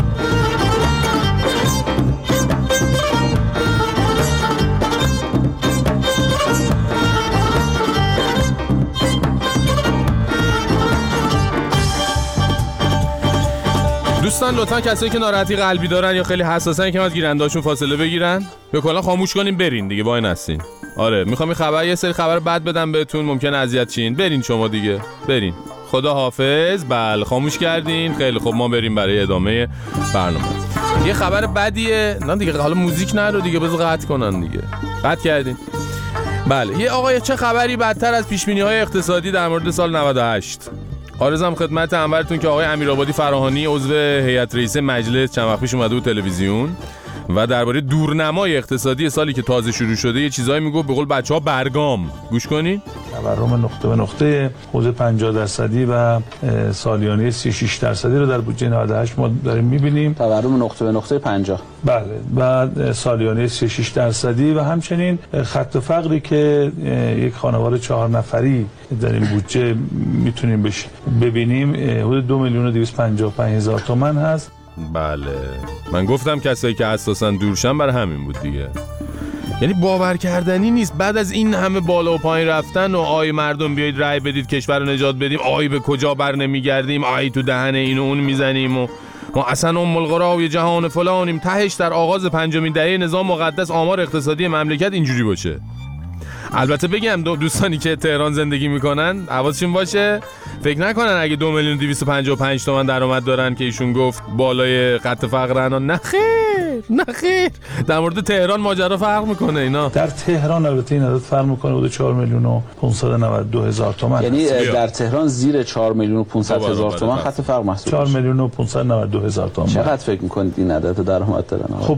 دوستان لطفا کسایی که ناراحتی قلبی دارن یا خیلی حساسن که از گیرنده‌هاشون فاصله بگیرن یا کلا خاموش کنین برین دیگه وای نستین. آره میخوام این خبر یه سری خبر بد بدم بهتون ممکنه اذیت شین. برین شما دیگه برین. خدا حافظ. بله خاموش کردین. خیلی خب ما بریم برای ادامه برنامه. یه خبر بدیه. نه دیگه حالا موزیک نرو دیگه بذار قطع کنن دیگه. قطع کردین. بله یه آقای چه خبری بدتر از پیش‌بینی‌های اقتصادی در مورد سال نود و هشت. عرضم خدمت انورتون که آقای امیرآبادی فراهانی عضو هیئت رئیسه مجلس چند وقت پیش اومده بود تلویزیون و درباره دورنمای اقتصادی سالی که تازه شروع شده یه چیزایی میگفت به قول بچه‌ها برگام. گوش کنین. تورم نقطه به نقطه حدود پنجاه درصدی و سالیانه سی و شش درصدی رو در بودجه نود و هشت ما داریم می‌بینیم. تورم نقطه به نقطه پنجاه. بله و سالیانه سی و شش درصدی و همچنین خط فقری که یک خانواده چهار نفری در این بودجه میتونیم بش ببینیم حدود دو میلیون و دویست و پنجاه و پنج هزار تومان هست. بله من گفتم کسایی که اساساً دورشن برای همین بود دیگه. یعنی باور کردنی نیست بعد از این همه بالا و پایین رفتن و آی مردم بیایید رأی بدید کشور رو نجات بدیم، آی به کجا بر نمیگردیم، آی تو دهن اینو اون میزنیم و ما اصلا ام القرای جهان فلانیم. تهش در آغاز پنجمین دهه نظام مقدس آمار اقتصادی مملکت اینجوری باشه. البته بگم دو دوستانی که تهران زندگی میکنن حواسشون باشه فکر نکنن اگه دو میلیون و دویست و پنجاه و پنج تومن درآمد دارن که ایشون گفت بالای خط فقرن. نه خیر نه خیر در مورد تهران ماجرا فرق میکنه. اینا در تهران البته این عدد فرق میکنه حدود چهار میلیون و پانصد و نود و دو هزار تومان. یعنی در تهران زیر چهار میلیون و پانصد هزار تومان خط فقر محسوب چهار میلیون و پانصد و نود و دو هزار تومان. چقدر فکر میکنید این عدد درآمد دارن؟ خب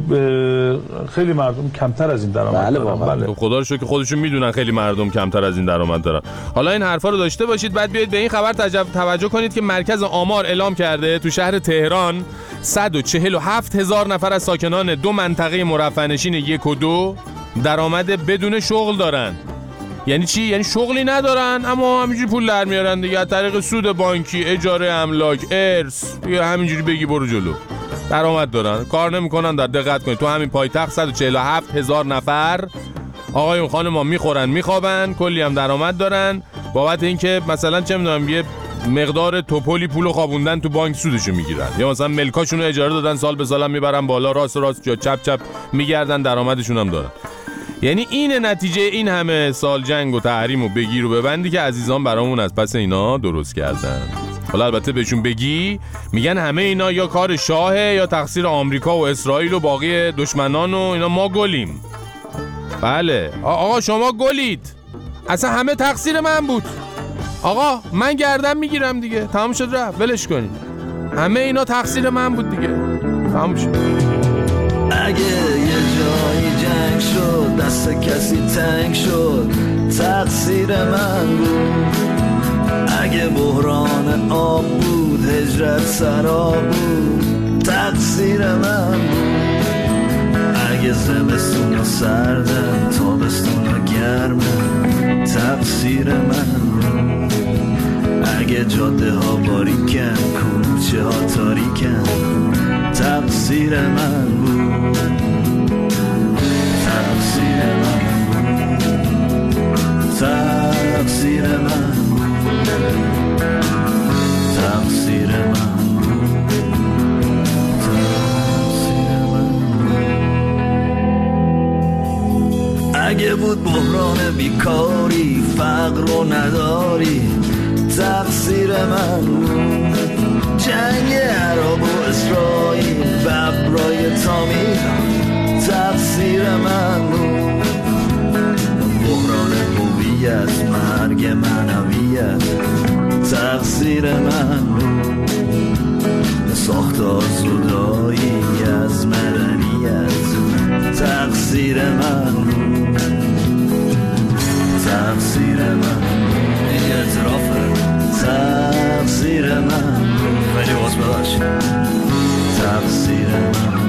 خیلی مردم کمتر از این درآمد بله دارن. بله. خب خدا رو شکر خودشون میدونن خیلی مردم کمتر از این درآمد دارن. حالا این حرفا رو داشته باشید بعد بیاید به این خبر توجه کنید که مرکز آمار اعلام کرده تو شهر تهران صد و چهل و هفت هزار نفر از ساکنان دو منطقه مرفه‌نشین یک و دو درآمد بدون شغل دارن. یعنی چی؟ یعنی شغلی ندارن اما همینجوری پول در میارن دیگه از طریق سود بانکی، اجاره املاک، ارث، دیگه همینجوری بگی برو جلو. درآمد دارن، کار نمیکنن. در دقت کنید تو همین پایتخت صد و چهل و هفت هزار نفر آقایون خانم‌ها میخورن میخوابن، کلی هم درآمد دارن بابت اینکه مثلا چه میدونم یه مقدار توپلی پولو خوابوندن تو بانک سودشو میگیرن یا مثلا ملکاشون رو اجاره دادن سال به سال میبرن بالا، راست راست یا چپ چپ میگردن، درآمدشون هم دارن. یعنی این نتیجه این همه سال جنگ و تحریم و بگیر و ببندی که عزیزان برامون از پس اینا درست کردن. حالا البته بهشون بگی میگن همه اینا یا کار شاهه یا تقصیر آمریکا و اسرائیل و باقی دشمنان و اینا، ما گلیم. بله آقا شما گلید، اصلا همه تقصیر من بود آقا، من گردن میگیرم دیگه، تمام شد رفت، ولش کنید، همه اینا تقصیر من بود دیگه، تمام شد. اگه یه جایی جنگ شد دست کسی تنگ شد تقصیر من بود، اگه بحران آب بود هجرت سراب بود تقصیر من بود، اگه زمستون و سردم تابستون و گرمم تقصیر من بود، اگه جاده ها باریکن کوچه ها تاریکن تقصیر من بود، تقصیر من بود، تقصیر من بود، تقصیر من بود، تقصیر من بود. اگه بود بحران بیکاری فقر و نداری تقصیر من بود، جنگ عرب و اسرائیل ببرای تامیل تقصیر من بود، بحران هویت مرگ معنویت تقصیر تقصیر من بود ساخت آزودایی از مدنیت تقصیر من بود تقصیر من این اعترافه تقصیر من ولی باز ببخشید تقصیر من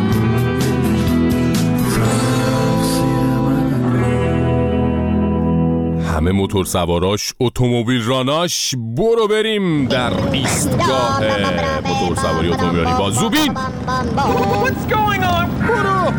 همه موتور سواراش، اتومبیل راناش، برو بریم در ایستگاه موتور سواری اتومبیلی با زوبین. What's going on? برو.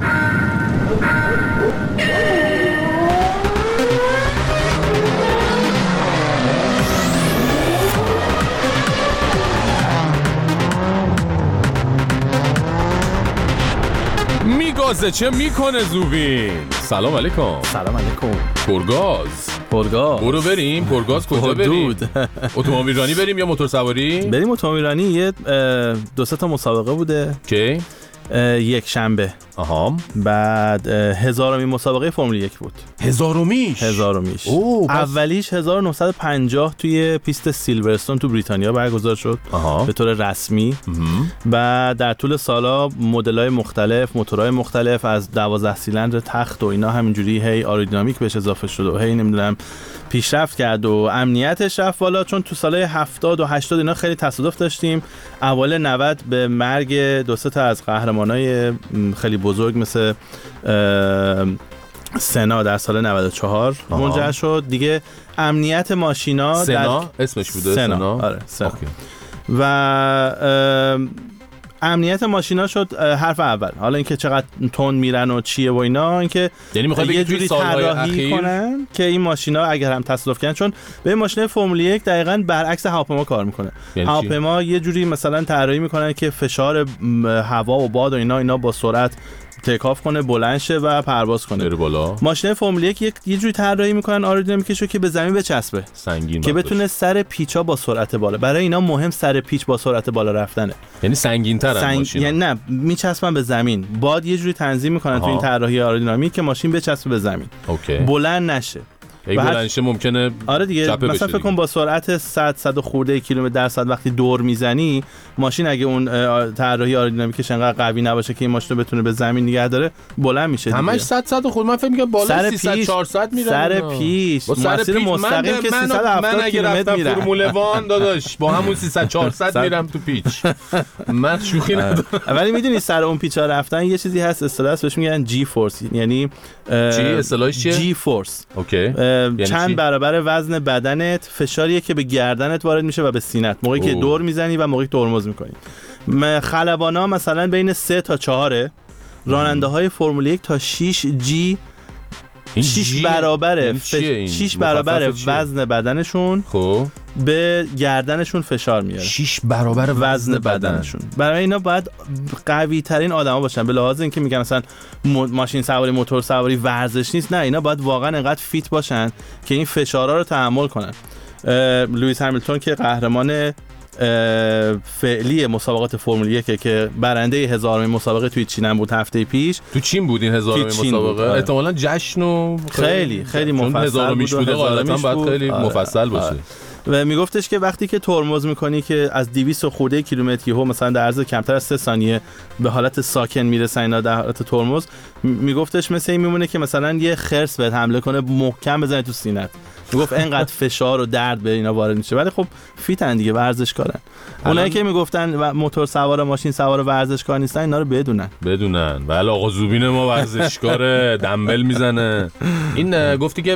میگازه چه میکنه زوبین؟ سلام علیکم. سلام علیکم. پرگاز پرگاز برو بریم. پرگاز کجا بریم؟ اتومبیل رانی بریم یا موتور سواری؟ بریم اتومبیل رانی. یه دو سه تا مسابقه بوده کی؟ یک شنبه. آها. بعد هزارمین مسابقه فرمول یک بود. هزارمیش؟ هزارمیش. اولیش هزار و نهصد و پنجاه توی پیست سیلورستون تو بریتانیا برگزار شد. آها. به طور رسمی. بعد در طول سالا مدل‌های مختلف، موتورهای مختلف از دوازده سیلندر تخت و اینا همینجوری هی آرودینامیک بهش اضافه شد و هی نمیدونم پیشرفت کرد و امنیتش رفت بالا، چون تو سالهای هفتاد و هشتاد اینا خیلی تصادف داشتیم. اوایل نود به مرگ دو سه تا از قهرمانای خیلی بزرگ مثل سنا در سال نود و چهار منجر شد. دیگه امنیت ماشینا سنا در... اسمش بوده سنا, سنا. آره سنا. و امنیت ماشینا شد حرف اول. حالا اینکه چقدر تون میرن و چیه و اینا، اینکه یعنی میخواد یه جوری طراحی کنن که این ماشینا اگر هم تصادف کنن، چون به ماشین فرمول یک دقیقاً برعکس هواپیما کار میکنه. یعنی هواپیما یه جوری مثلا طراحی میکنن که فشار هوا و باد و اینا اینا با سرعت تکاف کنه، بلند شه و پرواز کنه بره بالا. ماشین فرمول یک یه جوری طراحی میکنن آرودینامیکشو که به زمین بچسبه، سنگین که بتونه سر پیچا با سرعت بالا. برای اینا مهم سر پیچ با سرعت بالا رفتنه. یعنی سنگین‌تره سنگ... ماشین. یعنی نه میچسبن به زمین. باد یه جوری تنظیم میکنن تو این طراحی آرودینامیک که ماشین بچسبه به زمین. اوکی. بلند نشه. ای بلندشه ممکنه آره دیگه. مثلا فکر کن با سرعت صد صد خورده کیلومتر در ساعت وقتی دور میزنی، ماشین اگه اون طراحی آرودینامیکش انقدر قوی نباشه که این ماشین رو بتونه به زمین نگه داره، بلند میشه دیگه. همش صد صد خورده. من فکر میگم بالا سیصد چهارصد میره. سر پیش مسیر مستقیم که سیصد و هفتاد کیلومتر میره. فرمول وان داداش با همون سیصد چهارصد میرم تو پیچ. من شوخی ندارم. ولی میدونی سر اون پیچا رفتن یه چیزی هست، اصطلاحش بهش میگن جی فورس. یعنی چی اصطلاحش چیه؟ جی فورس. اوکی. چند برابر وزن بدنت فشاریه که به گردنت وارد میشه و به سینت موقعی که دور میزنی و موقعی که ترمز میکنی. خلبانا مثلا بین سه تا چهاره، راننده های فرمول یک تا شش جی شش برابر شش برابر وزن بدنشون خب به گردنشون فشار میاره. شش برابر وزن بدنشون. برای اینا باید قوی ترین آدما باشن. به لحاظ اینکه میگم مثلا ماشین سواری موتور سواری ورزش نیست، نه اینا باید واقعا انقدر فیت باشن که این فشارها رو تحمل کنن. لوئیس همیلتون که قهرمان فعلی مسابقات فرمول یک که برنده هزارمین مسابقه توی چین بود هفته پیش. تو چین بود این هزارمین مسابقه؟ احتمالاً جشن و خیلی خیلی مفصل هزارمیش بوده، غالبا باید خیلی مفصل باشه. و میگفتش که وقتی که ترمز میکنی که از دویست خورده کیلومتر یهو مثلا در عرض کمتر از سه ثانیه به حالت ساکن میرسه اینا در حالت ترمز، میگفتش مثل این میمونه که مثلا یه خرس بهت حمله کنه محکم بزنه تو سینت. میگفت اینقدر فشار و درد به اینا وارد میشه. ولی خب فیتن دیگه، ورزشکارن. اونایی که میگفتن و موتور سوار ماشین سوار ورزشکار نیستن، اینا رو بدونن بدونن. ولی آقا زوبین ما ورزشکاره، دمبل میزنه. این گفتی که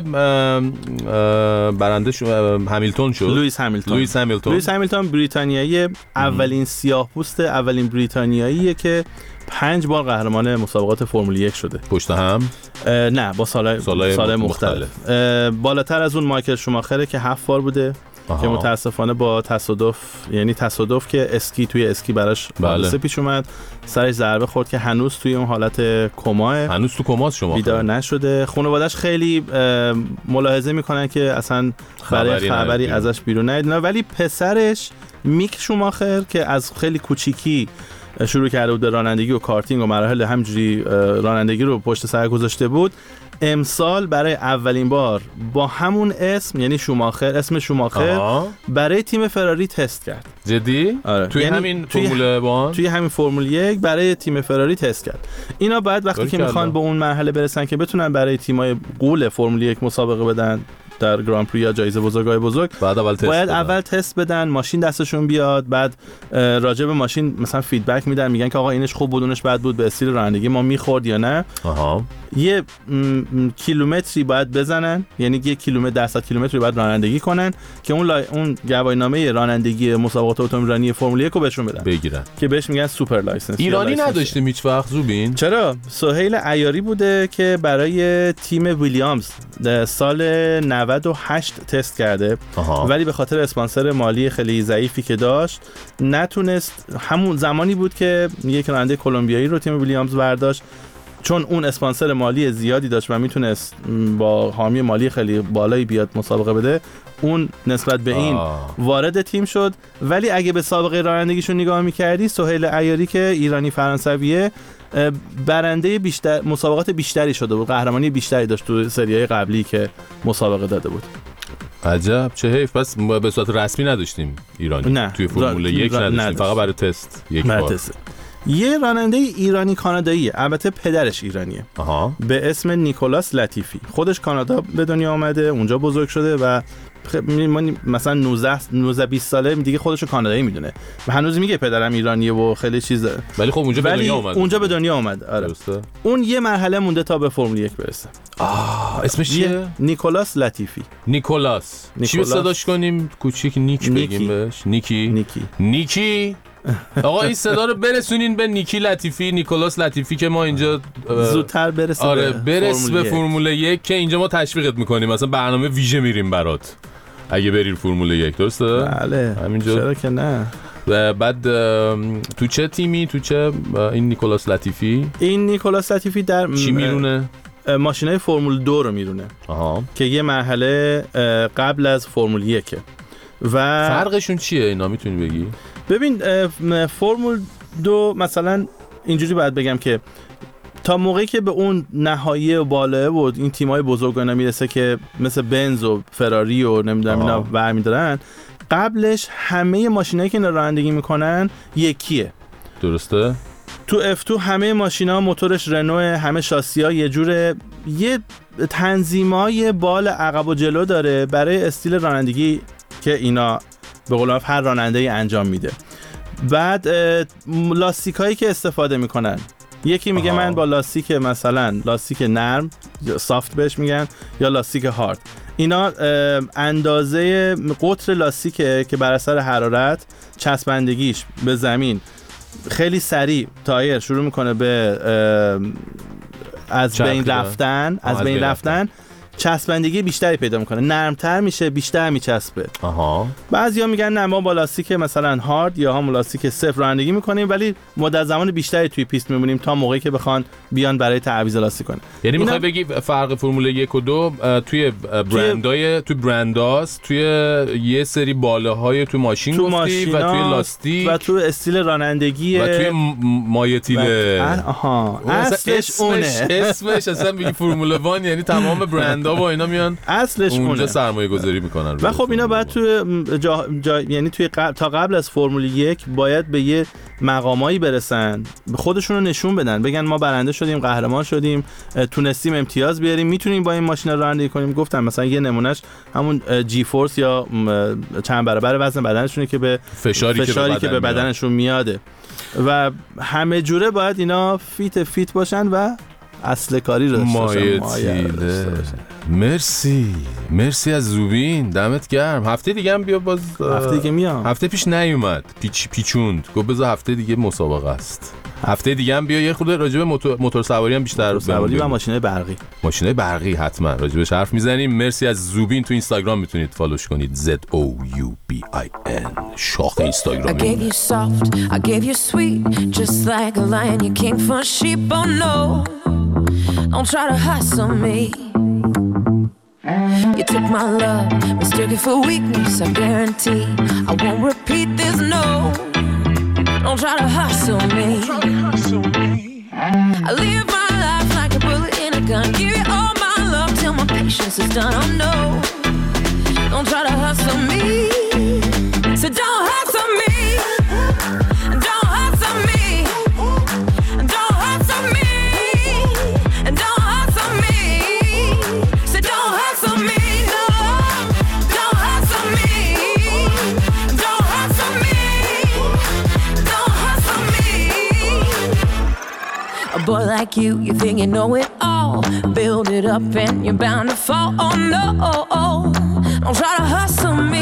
برنده همیلتون شد. لوئیس همیلتون. لوئیس همیلتون. لوئیس همیلتون بریتانیایی، اولین سیاه‌پوست، اولین بریتانیاییه که پنج بار قهرمان مسابقات فرمول یک شده. پشت هم؟ نه با سال سال مختلف. مختلف. بالاتر از اون مایکل شوماخره که هفت بار بوده. آها. که متاسفانه با تصادف، یعنی تصادف که اسکی توی اسکی براش حادثه بله. پیش اومد، سرش ضربه خورد که هنوز توی اون حالت کماه، هنوز تو کماست، شما بیدار نشده. خانواده‌اش خیلی ملاحظه میکنن که اصلا برای خبری ازش بیرون نیاد. ولی پسرش میک شوماخر که از خیلی کوچیکی شروع کرده بود به رانندگی و کارتینگ و مراحل همجوری رانندگی رو پشت سر گذاشته بود، امسال برای اولین بار با همون اسم، یعنی شوماخر، اسم شوماخر آه. برای تیم فراری تست کرد. جدی؟ آره. توی یعنی همین فرمول وان؟ توی همین فرمول یک برای تیم فراری تست کرد. اینا بعد وقتی که میخوان به اون مرحله برسن که بتونن برای تیمای قول فرمول یک مسابقه بدن در گران پری یا جایزه بزرگای بزرگ، بعد اول تست باید بدن. اول تست بدن، ماشین دستشون بیاد، بعد راجع به ماشین مثلا فیدبک میدن، میگن که آقا اینش خوب بود اونش بد بود، به استیل رانندگی ما میخورد یا نه. آها. یه کیلومتری باید بزنن، یعنی یک کیلومتر درصد کیلومتری باید رانندگی کنن که اون لا... اون گواهینامه رانندگی مسابقات اتومبیلرانی فرمول یک رو بهشون بدن بگیرن که بهش میگن سوپر لایسنس. ایرانی نداشتیم هیچ وقت زوبین؟ چرا؟ سهیل عیاری بوده که برای تیم ویلیامز سال نود و هشت تست کرده. آها. ولی به خاطر اسپانسر مالی خیلی ضعیفی که داشت نتونست. همون زمانی بود که یک راننده کلمبیایی رو تیم ویلیامز برداشت، چون اون اسپانسر مالی زیادی داشت و میتونست با حامی مالی خیلی بالایی بیاد مسابقه بده، اون نسبت به این آه. وارد تیم شد. ولی اگه به سابقه رانندگیشون نگاه میکردی، سهیل عیاری که ایرانی فرانسویه برنده بیشتر مسابقات بیشتری شده بود، قهرمانی بیشتری داشت تو سریای قبلی که مسابقه داده بود. عجب، چه حیف. پس به صورت رسمی نداشتیم ایرانی نه. توی فرمول یک نداشتیم، نداشت. فقط برای تست یک بار. تست. یه راننده ایرانی کاناداییه، البته پدرش ایرانیه. آها. به اسم نیکولاس لطیفی. خودش کانادا به دنیا آمده، اونجا بزرگ شده و مثلا نوزده بیست ساله دیگه خودشو کانادایی میدونه و هنوز میگه پدرم ایرانیه و خیلی چیزه، ولی خب اونجا به دنیا اومد. اونجا به دنیا اومد. آره. درسته. اون یه مرحله مونده تا به فرمول یک برسه. آه، اسمش چیه؟ نیکولاس لطیفی. نیکولاس. چی صداش کنیم؟ کوچیک نیک بگیم بهش. نیکی. نیکی. نیکی. آقا این صدا رو برسونین به نیکی لطیفی، نیکولاس لطیفی که ما اینجا زودتر برسه. آره برس به فرمول یک که اینجا ما تشویقت میکنیم، مثلا برنامه ویژه میریم برات اگه بریم فرمول یک. درسته؟ بله. همینجا. چرا که نه. بعد تو چه تیمی؟ تو چه این نیکولاس لطیفی؟ این نیکولاس لطیفی در چی میرونه؟ ماشینای فرمول دو رو میرونه. آها. که یه مرحله قبل از فرمول یکه. و فرقشون چیه اینا میتونی بگی؟ ببین فرمول دو مثلا اینجوری باید بگم که تا موقعی که به اون نهایی و بالاه و این تیمای بزرگانه میرسه که مثل بنز و فراری و نمیدونم اینا برمی‌دارن، قبلش همه ماشینایی که رانندگی میکنن یکیه. درسته؟ تو اف تو همه ماشینا موتورش رنو، همه شاسی‌ها یه جوره، یه تنظیمای بال عقب و جلو داره برای استیل رانندگی که اینا به قول معروف هر راننده‌ای انجام میده. بعد لاستیکایی که استفاده میکنن، یکی میگه آها. من با لاستیک مثلا لاستیک نرم سافت بهش میگن یا لاستیک هارد، اینا اندازه قطر لاستیکه که بر اثر حرارت چسبندگیش به زمین خیلی سریع تایر شروع میکنه به از بین رفتن از بین رفتن چسبندگی بیشتری پیدا میکنه، نرمتر میشه، بیشتر میچسبه. آها. بعضیا میگن نه ما با لاستیک مثلا هارد یا هم لاستیک صفر رانندگی میکنیم ولی مدت زمان بیشتری توی پیست میمونیم تا موقعی که بخوان بیان برای تعویض لاستیک کنن. یعنی میخوای بگی فرق فرمول یک و دو توی برندای توی برنداست، توی یه سری بالاهای تو ماشین تو گفتی و توی لاستیک و تو استیل رانندگی و توی مایتیل. آها اصلش اونه. اسمش اصلا میگی فرمول وان یعنی تمام برند با اینا میان اصلش اونجا سرمایه گذاری میکنن و خب اینا باید توی جا... جا... یعنی توی قبل... تا قبل از فرمول یک باید به یه مقامایی برسن، خودشون رو نشون بدن، بگن ما برنده شدیم، قهرمان شدیم، تونستیم امتیاز بیاریم، میتونیم با این ماشینا رانندگی کنیم. گفتم مثلا یه نمونهش همون جی فورس یا چند برابر وزن بدنشونه که به فشاری, فشاری که, که به بدنشون میاده و همه جوره باید اینا فیت فیت باشن و اصل کاری رو داشته باشن. مرسی مرسی از زوبین، دمت گرم. هفته دیگه هم بیا، باز هفته دیگه میام. هفته پیش نیومد، پیچ پیچوند، گفت بذار هفته دیگه مسابقه است، هفته دیگه هم بیا یه خورده راجع به موتور موتور سواری هم بیشتر سواری و ماشینای برقی ماشینای برقی حتما راجع بهش حرف میزنیم. مرسی از زوبین. تو اینستاگرام میتونید فالوش کنید زد او یو بی آی ان، شاخ اینستاگرام. I gave you soft, I gave you sweet, just like a lion you king for sheep. Oh no, don't try to hustle me. You took my love, mistook it for weakness. I guarantee I won't repeat this. No, Don't try to hustle me. I live my life like a bullet in a gun. Give you all my love till my patience is done. Oh no, don't try to hustle me. So don't hustle me. Don't hustle me. Don't hustle me. Don't hustle me. So don't hustle me. No, don't hustle me. Don't hustle me. Don't hustle me. A boy like you, you think you know it all. Build it up and you're bound to fall. Oh no, don't try to hustle me.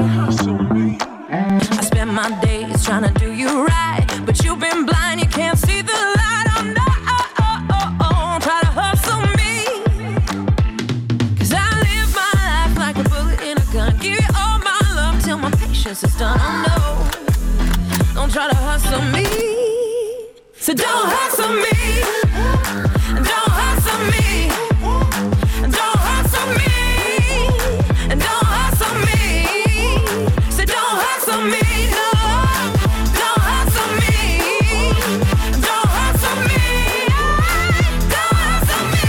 I spend my days trying to do you right, but you've been blind, you can't see the light. Oh no, don't try to hustle me. Cause I live my life like a bullet in a gun. Give you all my love till my patience is done. Oh no, don't try to hustle me. So don't hustle me. Don't hustle me. Don't hustle me. Don't hustle me. So don't hustle me. No. Don't hustle me. Don't hustle me. Don't hustle me.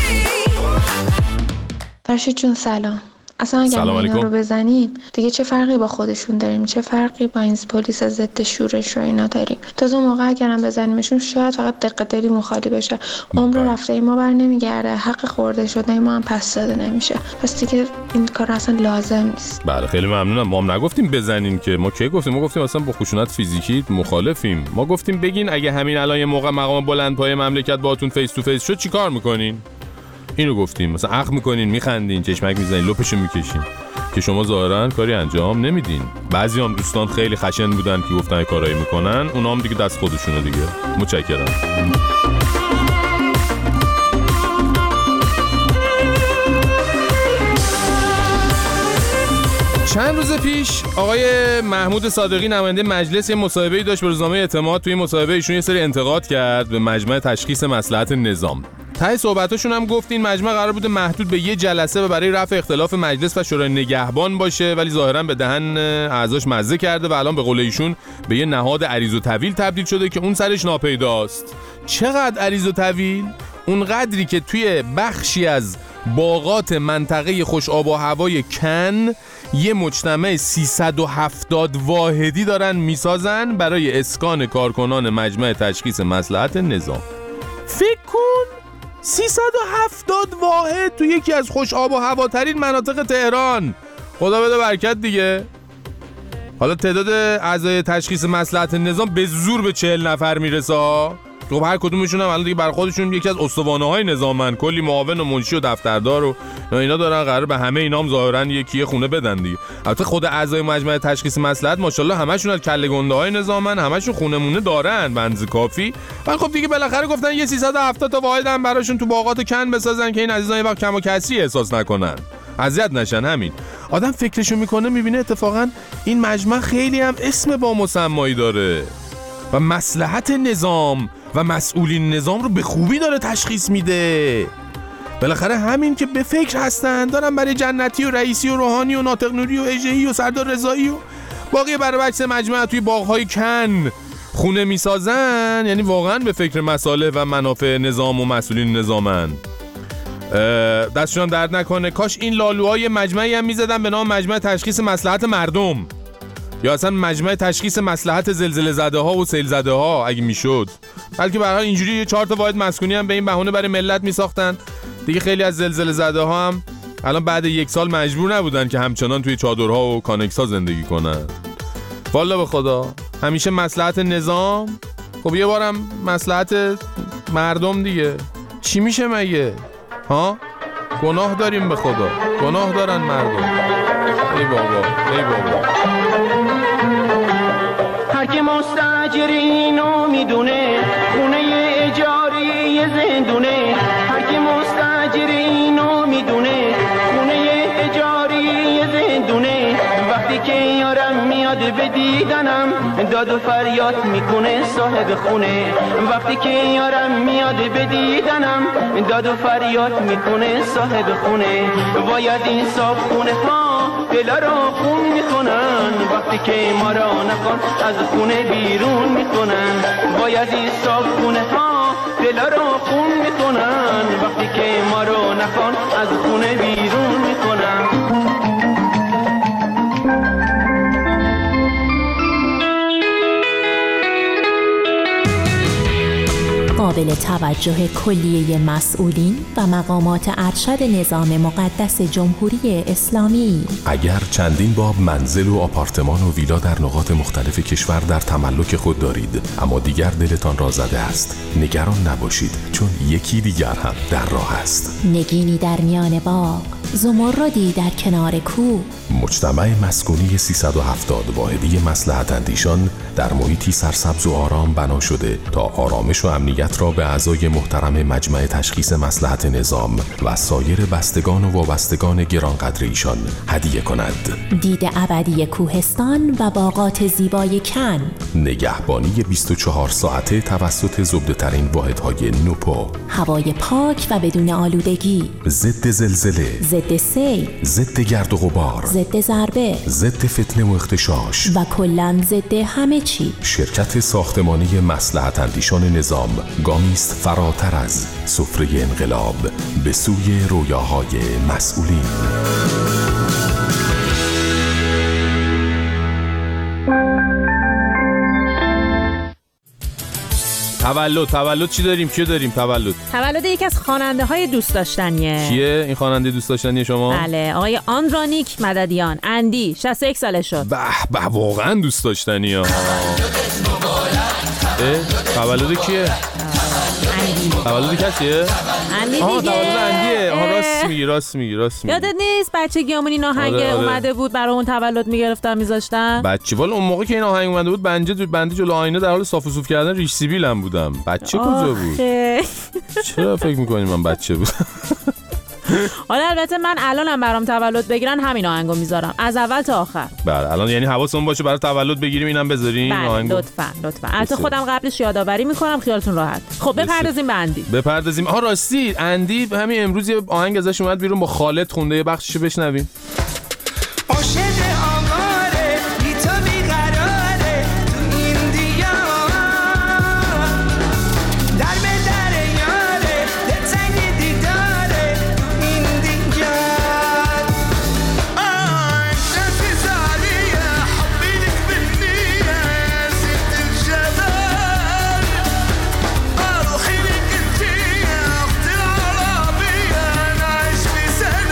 فرشید جون سلام. اصلا اگر اینا رو بزنیم دیگه چه فرقی با خودشون داریم؟ چه فرقی با این پلیس ضد شورش و اینا داریم؟ تازه اون موقع اگرم بزنیمشون شاید فقط دقیقه دلی مخالی بشه. عمر رفته ای ما بر نمیگرده، حق خورده شده ما هم پس داده نمیشه. پس دیگه این کار اصلا لازم نیست. بله خیلی ممنونم. ما هم نگفتیم بزنین که، ما کی گفتیم؟ ما گفتیم اصلا با خشونت فیزیکی مخالفیم. ما گفتیم بگین اگه همین الان یه موقع مقام بلندپایه مملکت باهاتون فیس تو فیس شد چیکار میکنین؟ اینو گفتیم. مثلا اخ میکنین، میخندین، چشمک میزنین، لپشو میکشین که شما ظاهرا کاری انجام نمیدین. بعضی هم دوستان خیلی خشن بودن که گفتن کارایی میکنن، اونا هم دیگه دست خودشونه دیگه. متشکرم. چند روز پیش آقای محمود صادقی نماینده مجلس یه مصاحبه‌ای داشت به روزنامه اعتماد. توی مصاحبه ایشون یه سری انتقاد کرد به مجمع تشخیص مصلحت نظام. ته صحبتاشون هم گفت این مجمع قرار بوده محدود به یه جلسه و برای رفع اختلاف مجلس و شورای نگهبان باشه، ولی ظاهرا به دهن اعضاش مزه کرده و الان به قول ایشون به یه نهاد عریض و طویل تبدیل شده که اون سرش ناپیداست. چقدر عریض و طویل؟ اون قدری که توی بخشی از باغات منطقه خوش آب و هوای کن یه مجتمع سیصد و هفتاد واحدی دارن میسازن برای اسکان کارکنان مجمع تشخیص مصلحت نظام. فکر کن سیصد و هفتاد واحد تو یکی از خوش آب و هواترین مناطق تهران. خدا بده برکت دیگه. حالا تعداد اعضای تشخیص مصلحت نظام به زور به چهل نفر میرسه. خب هر کدومشون هم الان دیگه بر خودشون یکی از استوانه های نظامن، کلی معاون و منشی و دفتردار و اینا دارن، قرار به همه اینام ظاهرا یکی خونه بدن دیگه. البته خود اعضای مجمع تشخیص مصلحت ماشاءالله همشون از کله گنده های نظامن، همشون خونه مونه دارن بنز کافی. ولی خب دیگه بالاخره گفتن یه سیصد و هفتاد تا واحد هم براشون تو باغات کن بسازن که این عزیزان یه وقت کم و کسری احساس نکنن، اذیت نشن. همین آدم فکرشو میکنه میبینه اتفاقا این مجمع خیلی هم اسم با مسمایی داره و مصلحت نظام و مسئولین نظام رو به خوبی داره تشخیص میده. بالاخره همین که به فکر هستن دارن برای جنتی و رئیسی و روحانی و ناطق نوری و اژه‌ای و سردار رضایی و باقی برعکس مجمع توی باغ‌های کن خونه میسازن، یعنی واقعا به فکر مصالح و منافع نظام و مسئولین نظامن. دستشون درد نکنه. کاش این لالوهای مجمعی هم میزدن به نام مجمع تشخیص مصلحت مردم یا اصلا مجمع تشخیص مصلحت زلزله زده ها و سیل زده ها اگه میشد. بلکه به هر حال اینجوری چهار تا واحد مسکونی هم به این بهونه برای ملت میساختن دیگه. خیلی از زلزله زده ها هم الان بعد یک سال مجبور نبودن که همچنان توی چادرها و کانکس ها زندگی کنن. والا به خدا همیشه مصلحت نظام، خب یه بارم مصلحت مردم دیگه. چی میشه مگه؟ ها؟ گناه داریم به خدا، گناه دارن مردم. ای بابا ای بابا. هر که مستاجر اینو میدونه خونه اجاری یه زندونه. هر که مستاجر اینو میدونه خونه اجاری یه زندونه. وقتی که یارم میاد به دیدنم داد و فریاد میکنه صاحب خونه. وقتی که یارم میاد به دیدنم داد و فریاد میکنه صاحب خونه. باید این صاحب خونه ها دلا رو خون میکنن، وقتی که ما را نکن از خونه بیرون میکنن. باید این صاحب خونه ها دلا رو خون میکنن، وقتی که ما را نکن از خونه بیرون میکنن. قابل توجه کلیه مسئولین و مقامات ارشد نظام مقدس جمهوری اسلامی. اگر چندین باب منزل و آپارتمان و ویلا در نقاط مختلف کشور در تملک خود دارید اما دیگر دلتان را زده است، نگران نباشید، چون یکی دیگر هم در راه است. نگینی در میان باغ، زمردی در کنار کوه. مجتمع مسکونی سیصد و هفتاد واحدی مصلحت اندیشان در محیطی سرسبز و آرام بنا شده تا آرامش و امنیت را به اعضای محترم مجمع تشخیص مصلحت نظام و سایر بستگان و وابستگان گرانقدر ایشان هدیه کند. دید ابدی کوهستان و باغات زیبای کن. نگهبانی بیست و چهار ساعته توسط زبده‌ترین واحدهای نوپو. هوای پاک و بدون آلودگی. ضد زلزله، ضد سیل، ضد گرد و غبار، ضد ضربه، ضد فتنه و اغتشاش و کلاً ضد همه چی. شرکت ساختمانی مصلحت اندیشان نظام گامی است فراتر از سفره انقلاب به سوی رویاهای مسئولین. تولد تولد چی داریم؟ کی داریم تولد؟ تولد یکی از خواننده های دوست داشتنیه. کیه این خواننده دوست داشتنی شما؟ بله، آقای آندرانیک مددیان. اندی شصت و یک ساله شد. به به، واقعا دوست داشتنیه ها. تولد کیه؟ اندی. تولد کسیه؟ اندی دیگه. آها تولد اندیه. آها راست میگی راست میگی راست میگی. یادت نیست بچگیامون این آهنگ آره آره. اومده بود برامون تولد میگرفتن میذاشتن؟ بچه والا اون موقع که این آهنگ اومده بود بنده تو بنده جلو آینه در حال صاف و صوف کردن ریش سیبیلم بودم. بچه کجا بود؟ چرا فکر می‌کنی من بچه بودم؟ حالا البته من الانم برام تولد بگیرن همین آهنگو میذارم از اول تا آخر. بله الان یعنی حواسمون باشه برای تولد بگیریم اینم بذاریم آهنگو. لطفاً لطفاً. البته خودم قبلش یادآوری میکنم خیالتون راحت. خب بپردازیم به اندی. بپردازیم. آها راستی اندی همین امروز یه آهنگ ازش اومد بیرون با خالد خونده، یه بخششو بشنویم. عاشق آماره بی تو بیقراره تو این دیار در به در یاره دلتنگ دیداره تو این دیار آی نفی زاریه حبی لك بالنیه ست الجبل روحی لك انتیه اختي العربیه نعيش في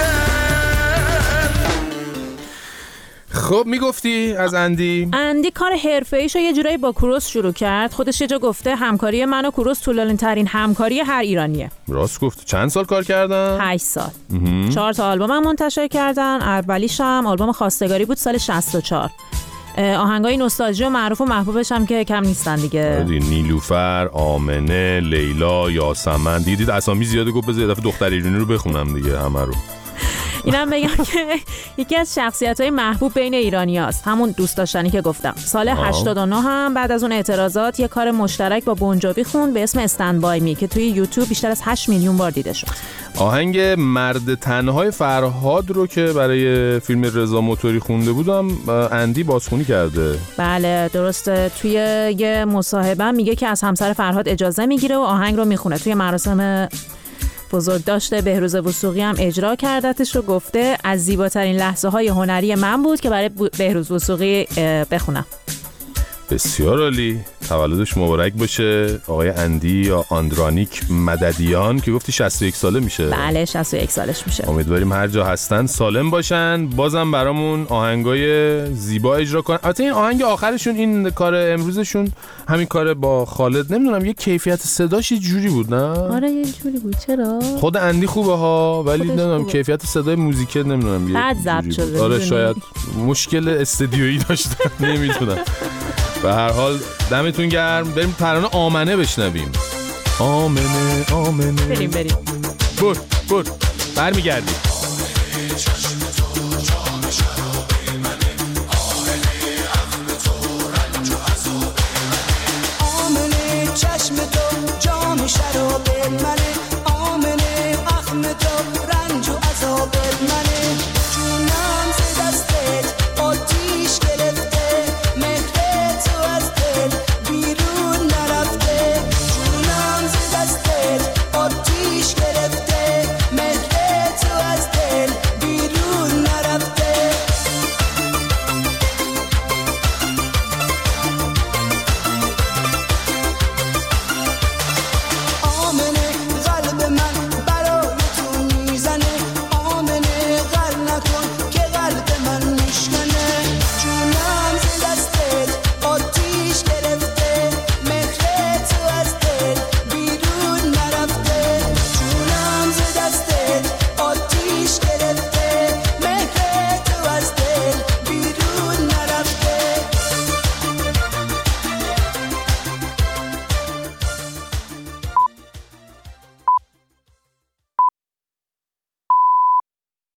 سلام. خب میگفتی از اندی؟ اندی کار حرفه‌ایشو یه جورایی با کوروس شروع کرد. خودش یه جا گفته همکاری من و کوروس طولانی ترین همکاری هر ایرانیه. راست گفت. چند سال کار کردن؟ هشت سال. چهار تا آلبوم هم منتشر کردن. اولیش هم آلبوم خواستگاری بود سال شصت و چهار. آهنگای نوستالژی و معروف و محبوبش هم که کم نیستن دیگه. نیلوفر، آمنه، لیلا، یاسمن. دیدید اسامی زیاده گفت بذار یه دفعه دختر ایرانی رو بخونم دیگه همه رو. اینم بگم که یکی از شخصیت‌های محبوب بین ایرانیاست، همون دوست داشتنی که گفتم. سال آه. هشتاد و نه هم بعد از اون اعتراضات یه کار مشترک با بونجوی خوند به اسم استند بای می که توی یوتیوب بیشتر از هشت میلیون بار دیده شد. آهنگ مرد تنهای فرهاد رو که برای فیلم رضا موتوری خونده بودم اندی بازخونی کرده. بله درسته. توی یه مصاحبه میگه که از همسر فرهاد اجازه میگیره و آهنگ رو میخونه. توی مراسم بزرگ داشته بهروز وثوقی هم اجرا کردتش و گفته از زیباترین لحظه های هنری من بود که برای بهروز وثوقی بخونم. بسیار عالی. تولدش مبارک باشه آقای اندی یا آندرانیک مددیان که گفتی شصت و یک ساله میشه. بله شصت و یک سالش میشه. امیدواریم هر جا هستن سالم باشن. بازم برامون آهنگای زیبا اجرا کنن. البته این آهنگ آخرشون این کار امروزشون همین کار با خالد نمیدونم یه کیفیت صداش یه جوری بود نه؟ آره یه جوری بود. چرا؟ خود اندی خوبه ها ولی نمیدونم کیفیت صدای موزیک نمیدونم بعد ضبط شده. آره شاید مشکل استدیویی داشتن نمیدونم. به هر حال دمتون گرم. بریم ترانه آمنه بشنویم. آمنه آمنه بریم بریم بر بر برمیگردیم. چشم تو جام شراب منه آمنه اخم تو